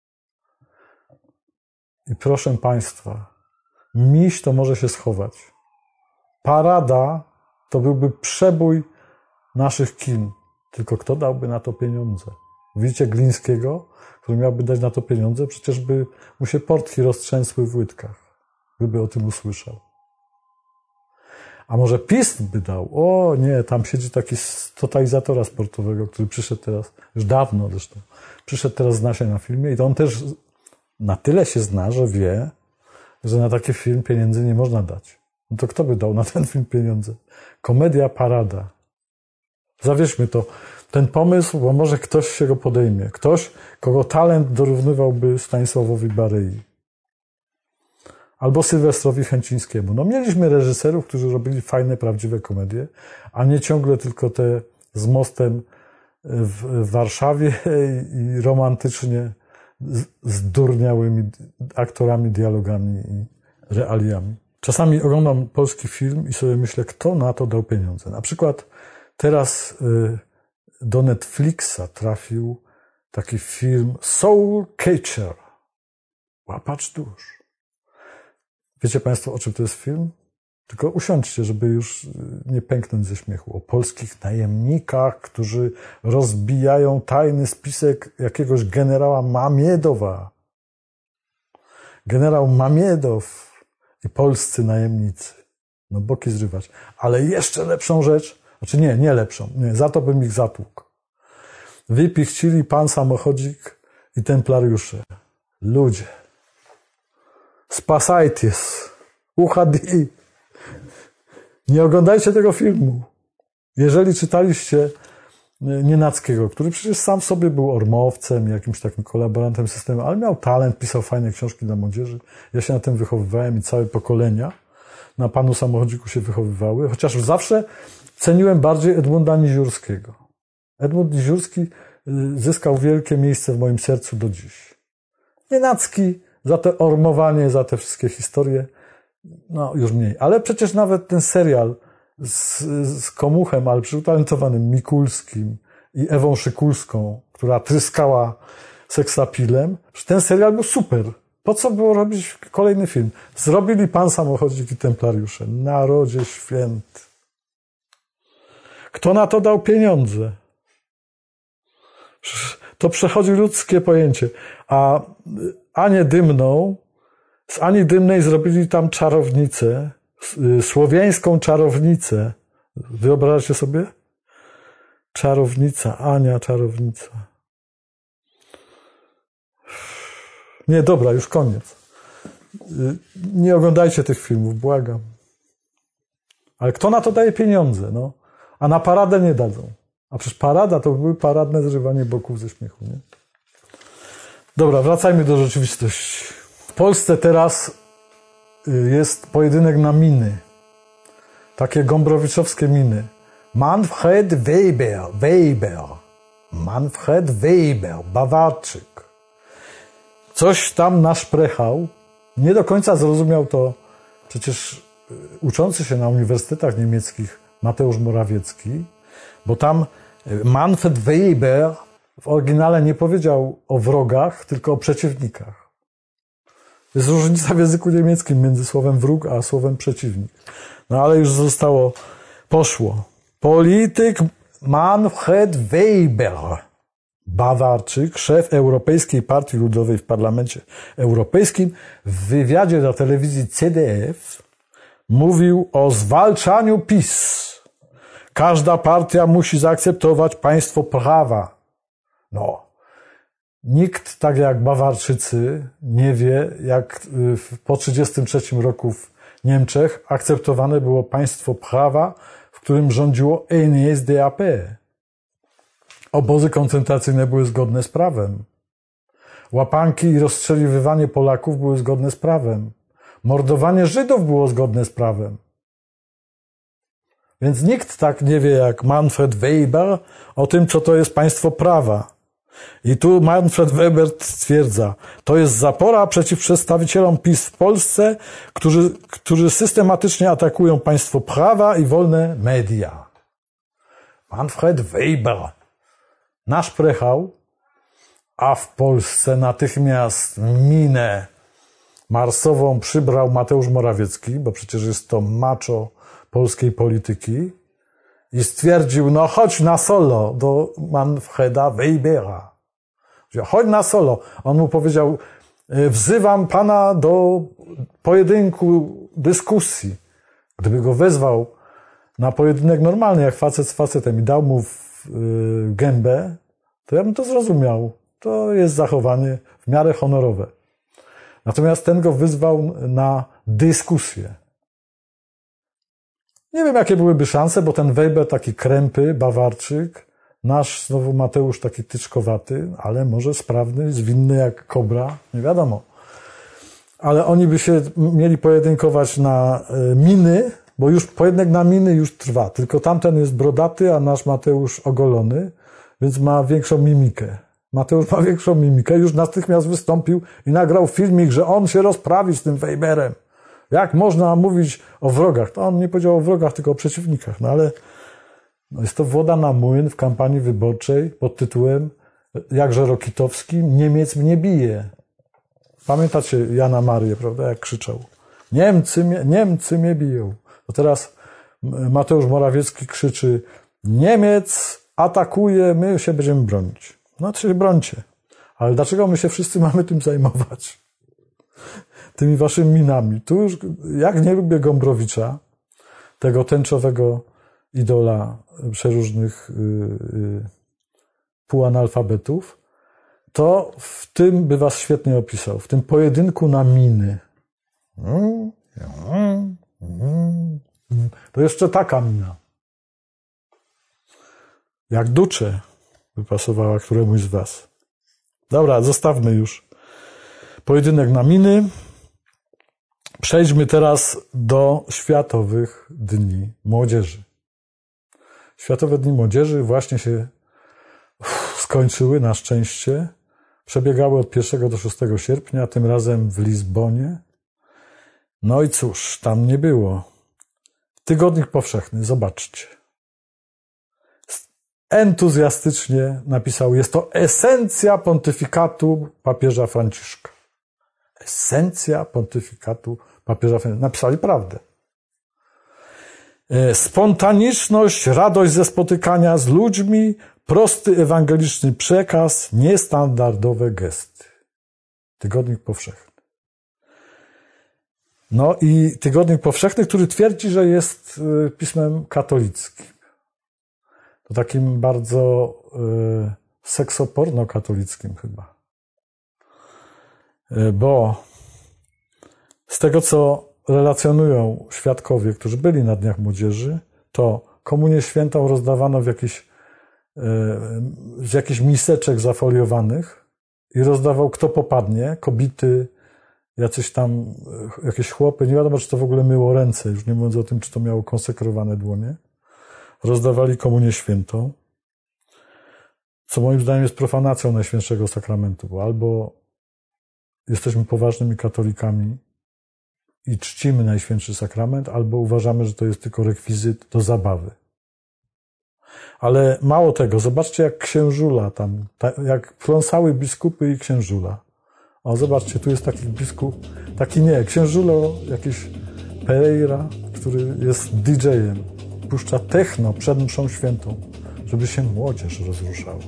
I proszę Państwa, miś to może się schować. Parada to byłby przebój naszych kin. Tylko kto dałby na to pieniądze? Widzicie Glińskiego, który miałby dać na to pieniądze? Przecież by mu się portki roztrzęsły w łydkach, gdyby o tym usłyszał. A może PiS by dał? O nie, tam siedzi taki z totalizatora sportowego, który przyszedł teraz, już dawno zresztą, przyszedł teraz zna się na filmie i to on też na tyle się zna, że wie, że na taki film pieniędzy nie można dać. No to kto by dał na ten film pieniądze? Komedia Parada. Zawierzmy to. Ten pomysł, bo może ktoś się go podejmie. Ktoś, kogo talent dorównywałby Stanisławowi Baryi. Albo Sylwestrowi Chęcińskiemu. No mieliśmy reżyserów, którzy robili fajne, prawdziwe komedie, a nie ciągle tylko te z mostem w Warszawie i romantycznie zdurniałymi aktorami, dialogami i realiami. Czasami oglądam polski film i sobie myślę, kto na to dał pieniądze. Na przykład teraz do Netflixa trafił taki film Soul Catcher. Łapacz dusz. Wiecie Państwo, o czym to jest film? Tylko usiądźcie, żeby już nie pęknąć ze śmiechu. O polskich najemnikach, którzy rozbijają tajny spisek jakiegoś generała Mamiedowa. Generał Mamiedow i polscy najemnicy. No boki zrywać. Ale jeszcze lepszą rzecz, znaczy nie, nie lepszą, nie, za to bym ich zatłukł. Wypichcili pan samochodzik i templariusze. Ludzie. Spasajties. Uchadi. Nie oglądajcie tego filmu. Jeżeli czytaliście Nienackiego, który przecież sam sobie był ormowcem, jakimś takim kolaborantem systemu, ale miał talent, pisał fajne książki dla młodzieży. Ja się na tym wychowywałem i całe pokolenia na panu samochodziku się wychowywały, chociaż zawsze ceniłem bardziej Edmunda Niziurskiego. Edmund Niziurski zyskał wielkie miejsce w moim sercu do dziś. Nienacki za te ormowanie, za te wszystkie historie, no już mniej. Ale przecież nawet ten serial z, z Komuchem, ale przy utalentowanym Mikulskim i i Ewą Szykulską, która tryskała seksapilem. Ten serial był super. Po co było robić kolejny film? Zrobili Pan Samochodzik i Templariusze. Narodzie święty. Kto na to dał pieniądze? To przechodzi ludzkie pojęcie. A Anię Dymną, z Ani Dymnej zrobili tam czarownicę, słowiańską czarownicę. Wyobrażacie sobie? Czarownica, Ania czarownica. Nie, dobra, już koniec. Nie oglądajcie tych filmów, błagam. Ale kto na to daje pieniądze, no? A na paradę nie dadzą. A przecież parada to były paradne zrywanie boków ze śmiechu, nie? Dobra, wracajmy do rzeczywistości. W Polsce teraz jest pojedynek na miny. Takie gombrowiczowskie miny. Manfred Weber, Weber. Manfred Weber, Bawarczyk. Coś tam naszprechał. Nie do końca zrozumiał to przecież uczący się na uniwersytetach niemieckich Mateusz Morawiecki, bo tam Manfred Weber w oryginale nie powiedział o wrogach, tylko o przeciwnikach. Jest różnica w języku niemieckim między słowem wróg a słowem przeciwnik. No ale już zostało, poszło. Polityk Manfred Weber, Bawarczyk, szef Europejskiej Partii Ludowej w Parlamencie Europejskim, w wywiadzie dla telewizji C D F mówił o zwalczaniu PiS. Każda partia musi zaakceptować państwo prawa. No, nikt, tak jak Bawarczycy, nie wie, jak po trzydziestym trzecim roku w Niemczech akceptowane było państwo prawa, w którym rządziło N S D A P. Obozy koncentracyjne były zgodne z prawem. Łapanki i rozstrzeliwywanie Polaków były zgodne z prawem. Mordowanie Żydów było zgodne z prawem. Więc nikt tak nie wie jak Manfred Weber o tym, co to jest państwo prawa. I tu Manfred Weber stwierdza, to jest zapora przeciw przedstawicielom PiS w Polsce, którzy, którzy systematycznie atakują państwo prawa i wolne media. Manfred Weber naszprechał, a w Polsce natychmiast minę marsową przybrał Mateusz Morawiecki, bo przecież jest to macho polskiej polityki, i stwierdził, no chodź na solo do Manfreda Webera. Chodź na solo. On mu powiedział, wzywam pana do pojedynku, dyskusji. Gdyby go wezwał na pojedynek normalny, jak facet z facetem i dał mu w y, gębę, to ja bym to zrozumiał. To jest zachowanie w miarę honorowe. Natomiast ten go wyzwał na dyskusję. Nie wiem, jakie byłyby szanse, bo ten Weber taki krępy, Bawarczyk, nasz znowu Mateusz taki tyczkowaty, ale może sprawny, zwinny jak kobra, nie wiadomo. Ale oni by się mieli pojedynkować na miny, bo już pojedynek na miny już trwa. Tylko tamten jest brodaty, a nasz Mateusz ogolony, więc ma większą mimikę. Mateusz ma większą mimikę, już natychmiast wystąpił i nagrał filmik, że on się rozprawi z tym Weberem. Jak można mówić o wrogach? To on nie powiedział o wrogach, tylko o przeciwnikach. No ale no jest to woda na młyn w kampanii wyborczej pod tytułem jakże Rokitowski, Niemiec mnie bije. Pamiętacie Jana Marię, prawda, jak krzyczał? Niemcy mnie, Niemcy mnie biją. To teraz Mateusz Morawiecki krzyczy, Niemiec atakuje, my się będziemy bronić. No to się brońcie. Ale dlaczego my się wszyscy mamy tym zajmować? Tymi waszymi minami. Tu już, jak nie lubię Gombrowicza, tego tęczowego idola przeróżnych yy, yy, półanalfabetów, to w tym by was świetnie opisał. W tym pojedynku na miny. To jeszcze taka mina. Jak ducze by pasowała któremuś z was. Dobra, zostawmy już pojedynek na miny. Przejdźmy teraz do Światowych Dni Młodzieży. Światowe Dni Młodzieży właśnie się skończyły, na szczęście. Przebiegały od pierwszego do szóstego sierpnia, tym razem w Lizbonie. No i cóż, tam nie było. Tygodnik Powszechny, zobaczcie. entuzjastycznie napisał, jest to esencja pontyfikatu papieża Franciszka. Esencja pontyfikatu papieża Franciszka. Napisali prawdę. Spontaniczność, radość ze spotykania z ludźmi, prosty ewangeliczny przekaz, niestandardowe gesty. Tygodnik Powszechny. No i Tygodnik Powszechny, który twierdzi, że jest pismem katolickim. To takim bardzo y, seksoporno-katolickim chyba. Y, bo z tego, co relacjonują świadkowie, którzy byli na Dniach Młodzieży, to komunię świętą rozdawano w jakichś, y, z jakichś miseczek zafoliowanych i rozdawał kto popadnie, kobiety, jacyś tam, jakieś chłopy, nie wiadomo, czy to w ogóle myło ręce, już nie mówiąc o tym, czy to miało konsekrowane dłonie. Rozdawali komunię świętą, co moim zdaniem jest profanacją Najświętszego Sakramentu, bo albo jesteśmy poważnymi katolikami i czcimy Najświętszy Sakrament, albo uważamy, że to jest tylko rekwizyt do zabawy. Ale mało tego, zobaczcie jak księżula tam, jak pląsały biskupy i księżula. O, zobaczcie, tu jest taki biskup, taki nie, księżulo, jakiś Pereira, który jest didżejem. Puszcza techno przed mszą świętą, żeby się młodzież rozruszała.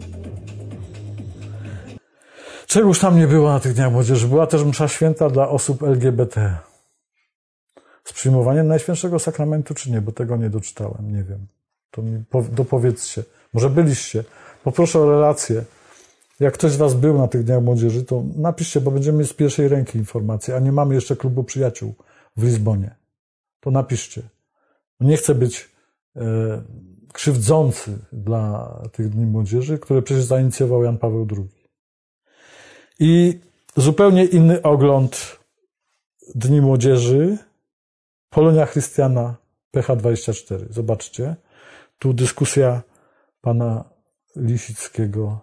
Czegoż tam nie było na tych Dniach Młodzieży? Była też msza święta dla osób L G B T. Z przyjmowaniem Najświętszego Sakramentu, czy nie? Bo tego nie doczytałem, nie wiem. To mi dopowiedzcie. Może byliście. Poproszę o relację. Jak ktoś z was był na tych Dniach Młodzieży, to napiszcie, bo będziemy mieć z pierwszej ręki informacje, a nie mamy jeszcze klubu przyjaciół w Lizbonie. To napiszcie. Nie chcę być e, krzywdzący dla tych Dni Młodzieży, które przecież zainicjował Jan Paweł drugi. I zupełnie inny ogląd Dni Młodzieży, Polonia Chrystiana, P H dwadzieścia cztery. Zobaczcie, tu dyskusja pana Lisickiego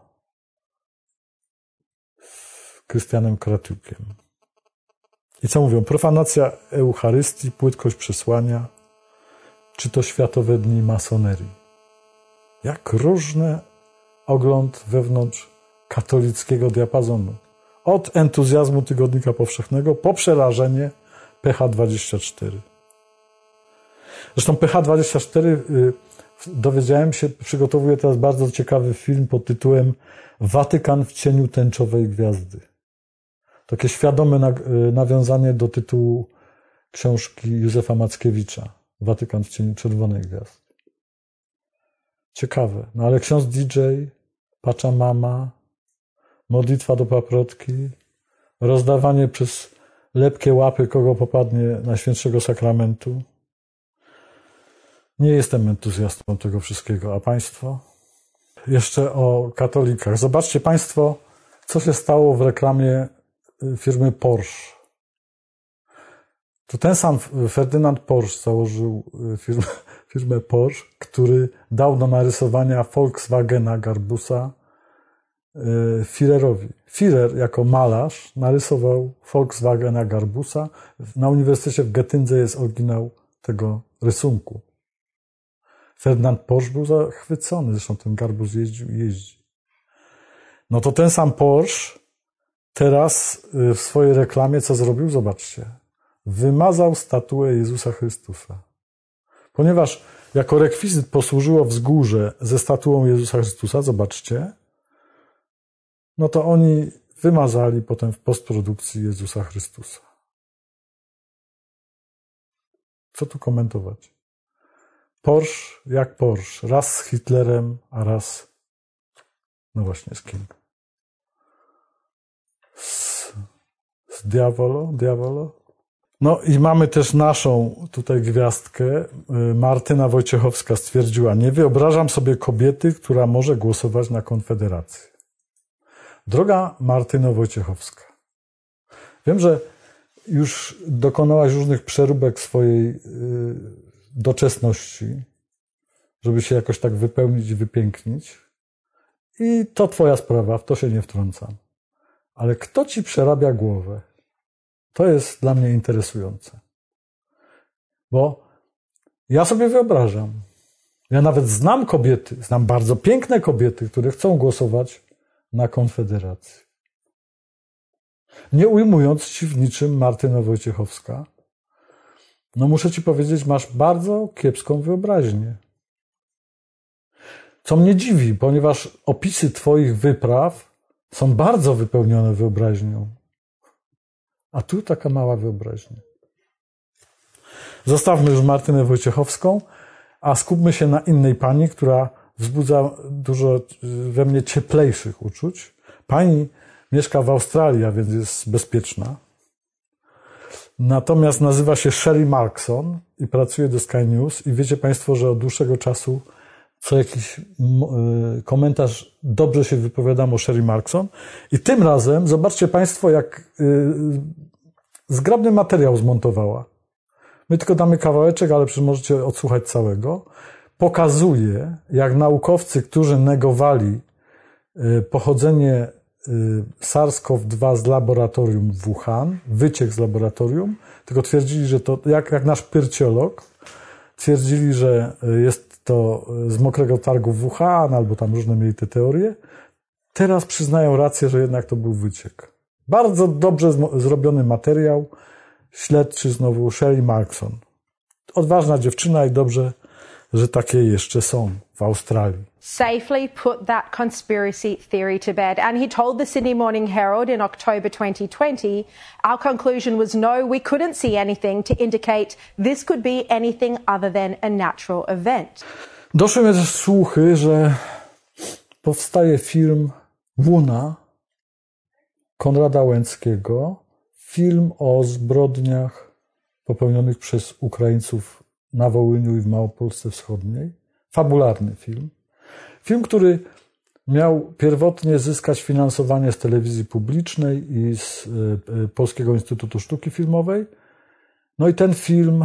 z Krystianem Kratiukiem. I co mówią? Profanacja Eucharystii, płytkość przesłania, czy to Światowe Dni Masonerii. Jak różny ogląd wewnątrz katolickiego diapazonu. Od entuzjazmu Tygodnika Powszechnego po przerażenie P H dwadzieścia cztery. Zresztą P H dwadzieścia cztery, dowiedziałem się, przygotowuje teraz bardzo ciekawy film pod tytułem Watykan w cieniu tęczowej gwiazdy. Takie świadome nawiązanie do tytułu książki Józefa Mackiewicza. Watykan w cieniu czerwonej gwiazdy. Ciekawe. No ale ksiądz D J, Pachamama, modlitwa do paprotki, rozdawanie przez lepkie łapy, kogo popadnie Najświętszego Sakramentu. Nie jestem entuzjastą tego wszystkiego. A państwo? Jeszcze o katolikach. Zobaczcie państwo, co się stało w reklamie firmy Porsche. To ten sam Ferdynand Porsche założył firmę, firmę Porsche, który dał do narysowania Volkswagena Garbusa Führerowi. Führer jako malarz narysował Volkswagena Garbusa. Na Uniwersytecie w Getyndze jest oryginał tego rysunku. Ferdynand Porsche był zachwycony, zresztą ten Garbus jeździł i jeździ. No to ten sam Porsche teraz w swojej reklamie co zrobił? Zobaczcie. Wymazał statuę Jezusa Chrystusa. Ponieważ jako rekwizyt posłużyło wzgórze ze statuą Jezusa Chrystusa, zobaczcie, no to oni wymazali potem w postprodukcji Jezusa Chrystusa. Co tu komentować? Porsche jak Porsche. Raz z Hitlerem, a raz, no właśnie z kim? Z, z Diavolo? Diavolo? No i mamy też naszą tutaj gwiazdkę. Martyna Wojciechowska stwierdziła, nie wyobrażam sobie kobiety, która może głosować na Konfederację. Droga Martyno Wojciechowska, wiem, że już dokonałaś różnych przeróbek swojej doczesności, żeby się jakoś tak wypełnić i wypięknić. I to twoja sprawa, w to się nie wtrącam. Ale kto ci przerabia głowę? To jest dla mnie interesujące. Bo ja sobie wyobrażam, Ja nawet znam kobiety, znam bardzo piękne kobiety, które chcą głosować na Konfederację. Nie ujmując ci w niczym Martyna Wojciechowska, no muszę ci powiedzieć, masz bardzo kiepską wyobraźnię. Co mnie dziwi, ponieważ opisy twoich wypraw są bardzo wypełnione wyobraźnią. A tu taka mała wyobraźnia. Zostawmy już Martynę Wojciechowską, a skupmy się na innej pani, która wzbudza dużo we mnie cieplejszych uczuć. Pani mieszka w Australii, a więc jest bezpieczna. Natomiast nazywa się Sherry Markson i pracuje do Sky News. I wiecie państwo, że od dłuższego czasu co jakiś komentarz dobrze się wypowiadam o Sherry Markson. I tym razem, zobaczcie państwo, jak zgrabny materiał zmontowała. My tylko damy kawałeczek, ale przecież możecie odsłuchać całego. Pokazuje, jak naukowcy, którzy negowali pochodzenie SARS-CoV dwa z laboratorium w Wuhan, wyciek z laboratorium, tylko twierdzili, że to, jak, jak nasz pyrciolog, twierdzili, że jest to z mokrego targu w Wuhan, albo tam różne mieli te teorie. Teraz przyznają rację, że jednak to był wyciek. Bardzo dobrze zrobiony materiał, śledczy znowu Sherry Markson. Odważna dziewczyna i dobrze, że takie jeszcze są w Australii. Safely put that conspiracy theory to bed. And he told the Sydney Morning Herald in October twenty twenty, our conclusion was no, we couldn't see anything to indicate this could be anything other than a natural event. Doszły mnie też słuchy, że powstaje film Łuna Konrada Łęckiego, film o zbrodniach popełnionych przez Ukraińców na Wołyniu i w Małopolsce Wschodniej. Fabularny film. Film, który miał pierwotnie zyskać finansowanie z telewizji publicznej i z Polskiego Instytutu Sztuki Filmowej. No i ten film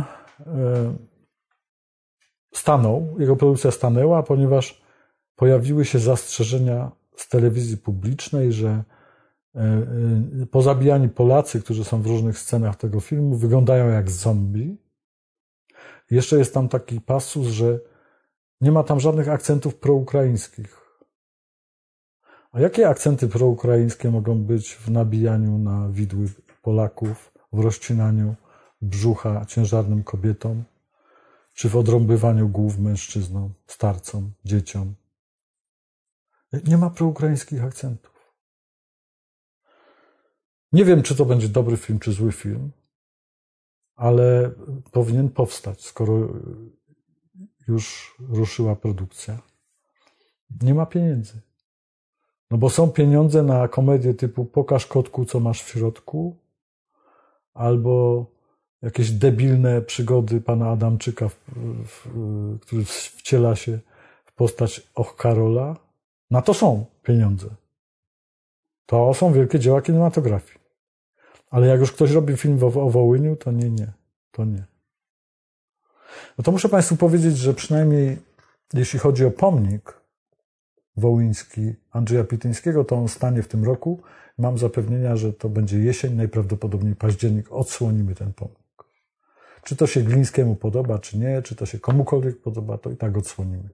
stanął, jego produkcja stanęła, ponieważ pojawiły się zastrzeżenia z telewizji publicznej, że pozabijani Polacy, którzy są w różnych scenach tego filmu, wyglądają jak zombie. Jeszcze jest tam taki pasus, że nie ma tam żadnych akcentów proukraińskich. A jakie akcenty proukraińskie mogą być w nabijaniu na widły Polaków, w rozcinaniu brzucha ciężarnym kobietom, czy w odrąbywaniu głów mężczyznom, starcom, dzieciom? Nie ma proukraińskich akcentów. Nie wiem, czy to będzie dobry film, czy zły film, ale powinien powstać, skoro już ruszyła produkcja. Nie ma pieniędzy. No bo są pieniądze na komedię typu Pokaż kotku, co masz w środku, albo jakieś debilne przygody pana Adamczyka, w, w, który wciela się w postać Och Karola. Na to są pieniądze. To są wielkie dzieła kinematografii. Ale jak już ktoś robi film o, o Wołyniu, to nie, nie. To nie. No to muszę państwu powiedzieć, że przynajmniej jeśli chodzi o pomnik wołyński Andrzeja Pityńskiego, to on stanie w tym roku. Mam zapewnienia, że to będzie jesień, najprawdopodobniej październik. Odsłonimy ten pomnik. Czy to się Glińskiemu podoba, czy nie, czy to się komukolwiek podoba, to i tak odsłonimy.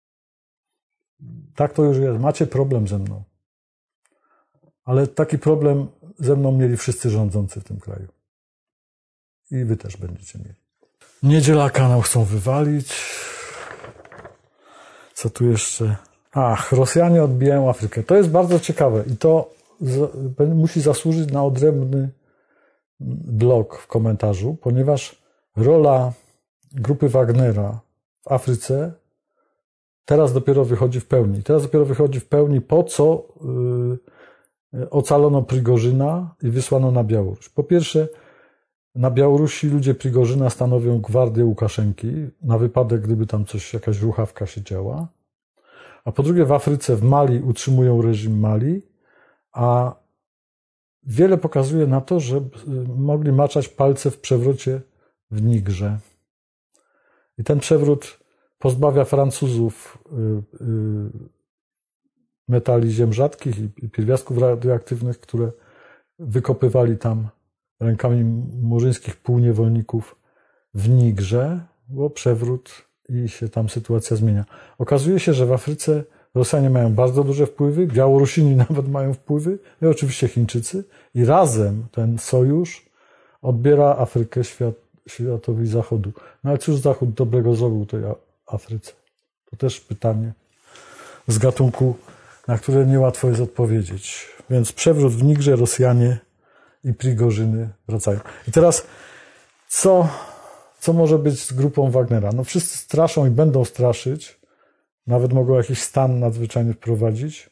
Tak to już jest. Macie problem ze mną. Ale taki problem ze mną mieli wszyscy rządzący w tym kraju. I wy też będziecie mieli. Niedziela kanał chcą wywalić. Co tu jeszcze? Ach, Rosjanie odbijają Afrykę. To jest bardzo ciekawe i to z, musi zasłużyć na odrębny blog w komentarzu, ponieważ rola grupy Wagnera w Afryce teraz dopiero wychodzi w pełni. Teraz dopiero wychodzi w pełni, po co yy, ocalono Prigorzyna i wysłano na Białoruś. Po pierwsze, na Białorusi ludzie Prigorzyna stanowią gwardię Łukaszenki na wypadek, gdyby tam coś, jakaś ruchawka się działa. A po drugie, w Afryce, w Mali utrzymują reżim Mali, a wiele pokazuje na to, że mogli maczać palce w przewrocie w Nigrze. I ten przewrót pozbawia Francuzów metali ziem rzadkich i pierwiastków radioaktywnych, które wykopywali tam rękami murzyńskich półniewolników w Nigrze, bo przewrót i się tam sytuacja zmienia. Okazuje się, że w Afryce Rosjanie mają bardzo duże wpływy, Białorusini nawet mają wpływy, i oczywiście Chińczycy, i razem ten sojusz odbiera Afrykę świat, światowi Zachodu. No ale cóż Zachód dobrego zrobił tej Afryce? To też pytanie z gatunku, na które niełatwo jest odpowiedzieć. Więc przewrót w Nigrze, Rosjanie i Prigorzyny wracają. I teraz co, co może być z grupą Wagnera? No wszyscy straszą i będą straszyć. Nawet mogą jakiś stan nadzwyczajny wprowadzić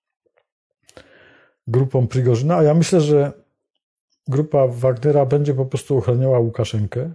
grupą Prigorzyna. A ja myślę, że grupa Wagnera będzie po prostu ochraniała Łukaszenkę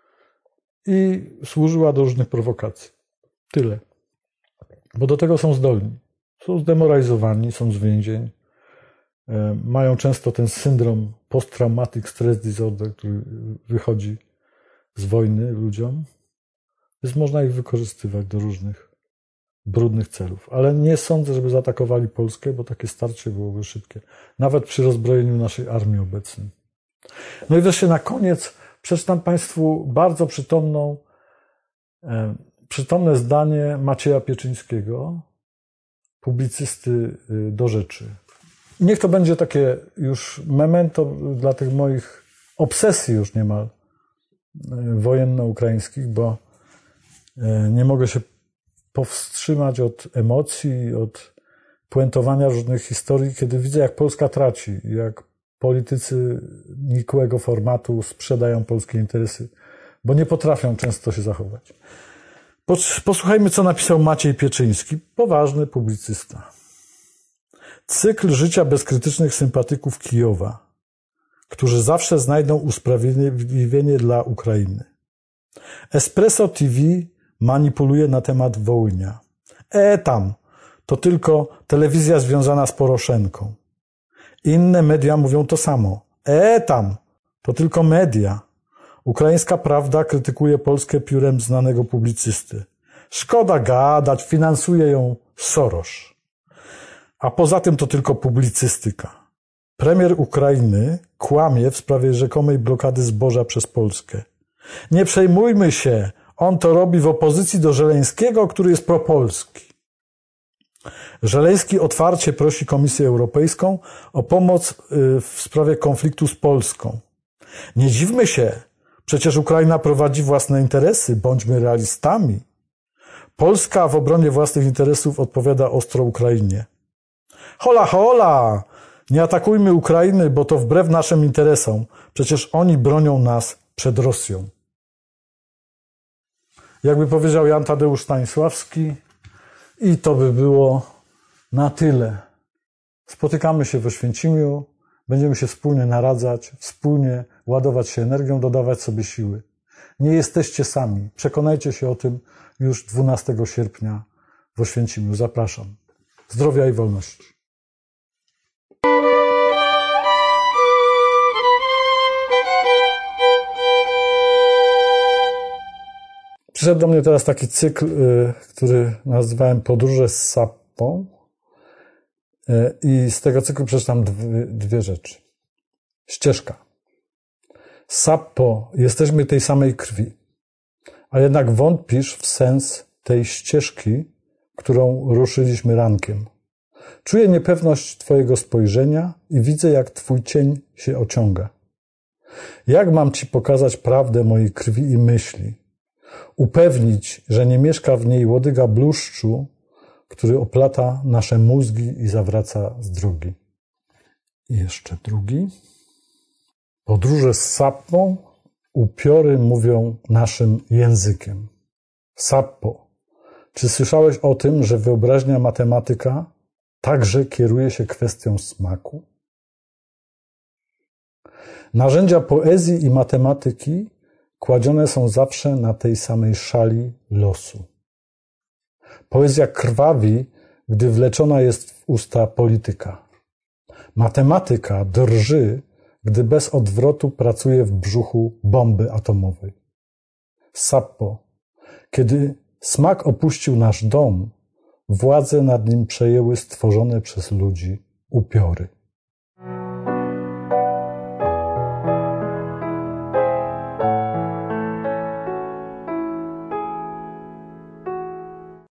i służyła do różnych prowokacji. Tyle. Bo do tego są zdolni. Są zdemoralizowani, są z więzień. Mają często ten syndrom post-traumatic stress disorder, który wychodzi z wojny ludziom. Więc można ich wykorzystywać do różnych brudnych celów. Ale nie sądzę, żeby zaatakowali Polskę, bo takie starcie byłoby szybkie. Nawet przy rozbrojeniu naszej armii obecnej. No i wreszcie na koniec przeczytam Państwu bardzo przytomną, e, przytomne zdanie Macieja Pieczyńskiego, publicysty do rzeczy. Niech to będzie takie już memento dla tych moich obsesji już niemal wojenno-ukraińskich, bo nie mogę się powstrzymać od emocji, od puentowania różnych historii, kiedy widzę, jak Polska traci, jak politycy nikłego formatu sprzedają polskie interesy, bo nie potrafią często się zachować. Posłuchajmy, co napisał Maciej Pieczyński, poważny publicysta. Cykl życia bezkrytycznych sympatyków Kijowa, którzy zawsze znajdą usprawiedliwienie dla Ukrainy. Espresso T V manipuluje na temat Wołynia. E tam, to tylko telewizja związana z Poroszenką. Inne media mówią to samo. E tam, to tylko media. Ukraińska Prawda krytykuje Polskę piórem znanego publicysty. Szkoda gadać, finansuje ją Soros. A poza tym to tylko publicystyka. Premier Ukrainy kłamie w sprawie rzekomej blokady zboża przez Polskę. Nie przejmujmy się, on to robi w opozycji do Żeleńskiego, który jest propolski. Żeleński otwarcie prosi Komisję Europejską o pomoc w sprawie konfliktu z Polską. Nie dziwmy się, przecież Ukraina prowadzi własne interesy, bądźmy realistami. Polska w obronie własnych interesów odpowiada ostro Ukrainie. Hola, hola! Nie atakujmy Ukrainy, bo to wbrew naszym interesom. Przecież oni bronią nas przed Rosją. Jakby powiedział Jan Tadeusz Stanisławski, i to by było na tyle. Spotykamy się w Oświęcimiu, będziemy się wspólnie naradzać, wspólnie ładować się energią, dodawać sobie siły. Nie jesteście sami. Przekonajcie się o tym już dwunastego sierpnia w Oświęcimiu. Zapraszam. Zdrowia i wolności. Przyszedł do mnie teraz taki cykl, który nazwałem Podróże z Sappą. I z tego cyklu przeczytam dwie, dwie rzeczy. Ścieżka. Sappo, jesteśmy tej samej krwi, a jednak wątpisz w sens tej ścieżki, którą ruszyliśmy rankiem. Czuję niepewność twojego spojrzenia i widzę, jak twój cień się ociąga. Jak mam ci pokazać prawdę mojej krwi i myśli? Upewnić, że nie mieszka w niej łodyga bluszczu, który oplata nasze mózgi i zawraca z drogi. I jeszcze drugi. Podróże z Sappą, upiory mówią naszym językiem. Sappo, czy słyszałeś o tym, że wyobraźnia matematyka także kieruje się kwestią smaku? Narzędzia poezji i matematyki kładzione są zawsze na tej samej szali losu. Poezja krwawi, gdy wleczona jest w usta polityka. Matematyka drży, gdy bez odwrotu pracuje w brzuchu bomby atomowej. Sappo, kiedy smak opuścił nasz dom, władzę nad nim przejęły stworzone przez ludzi upiory.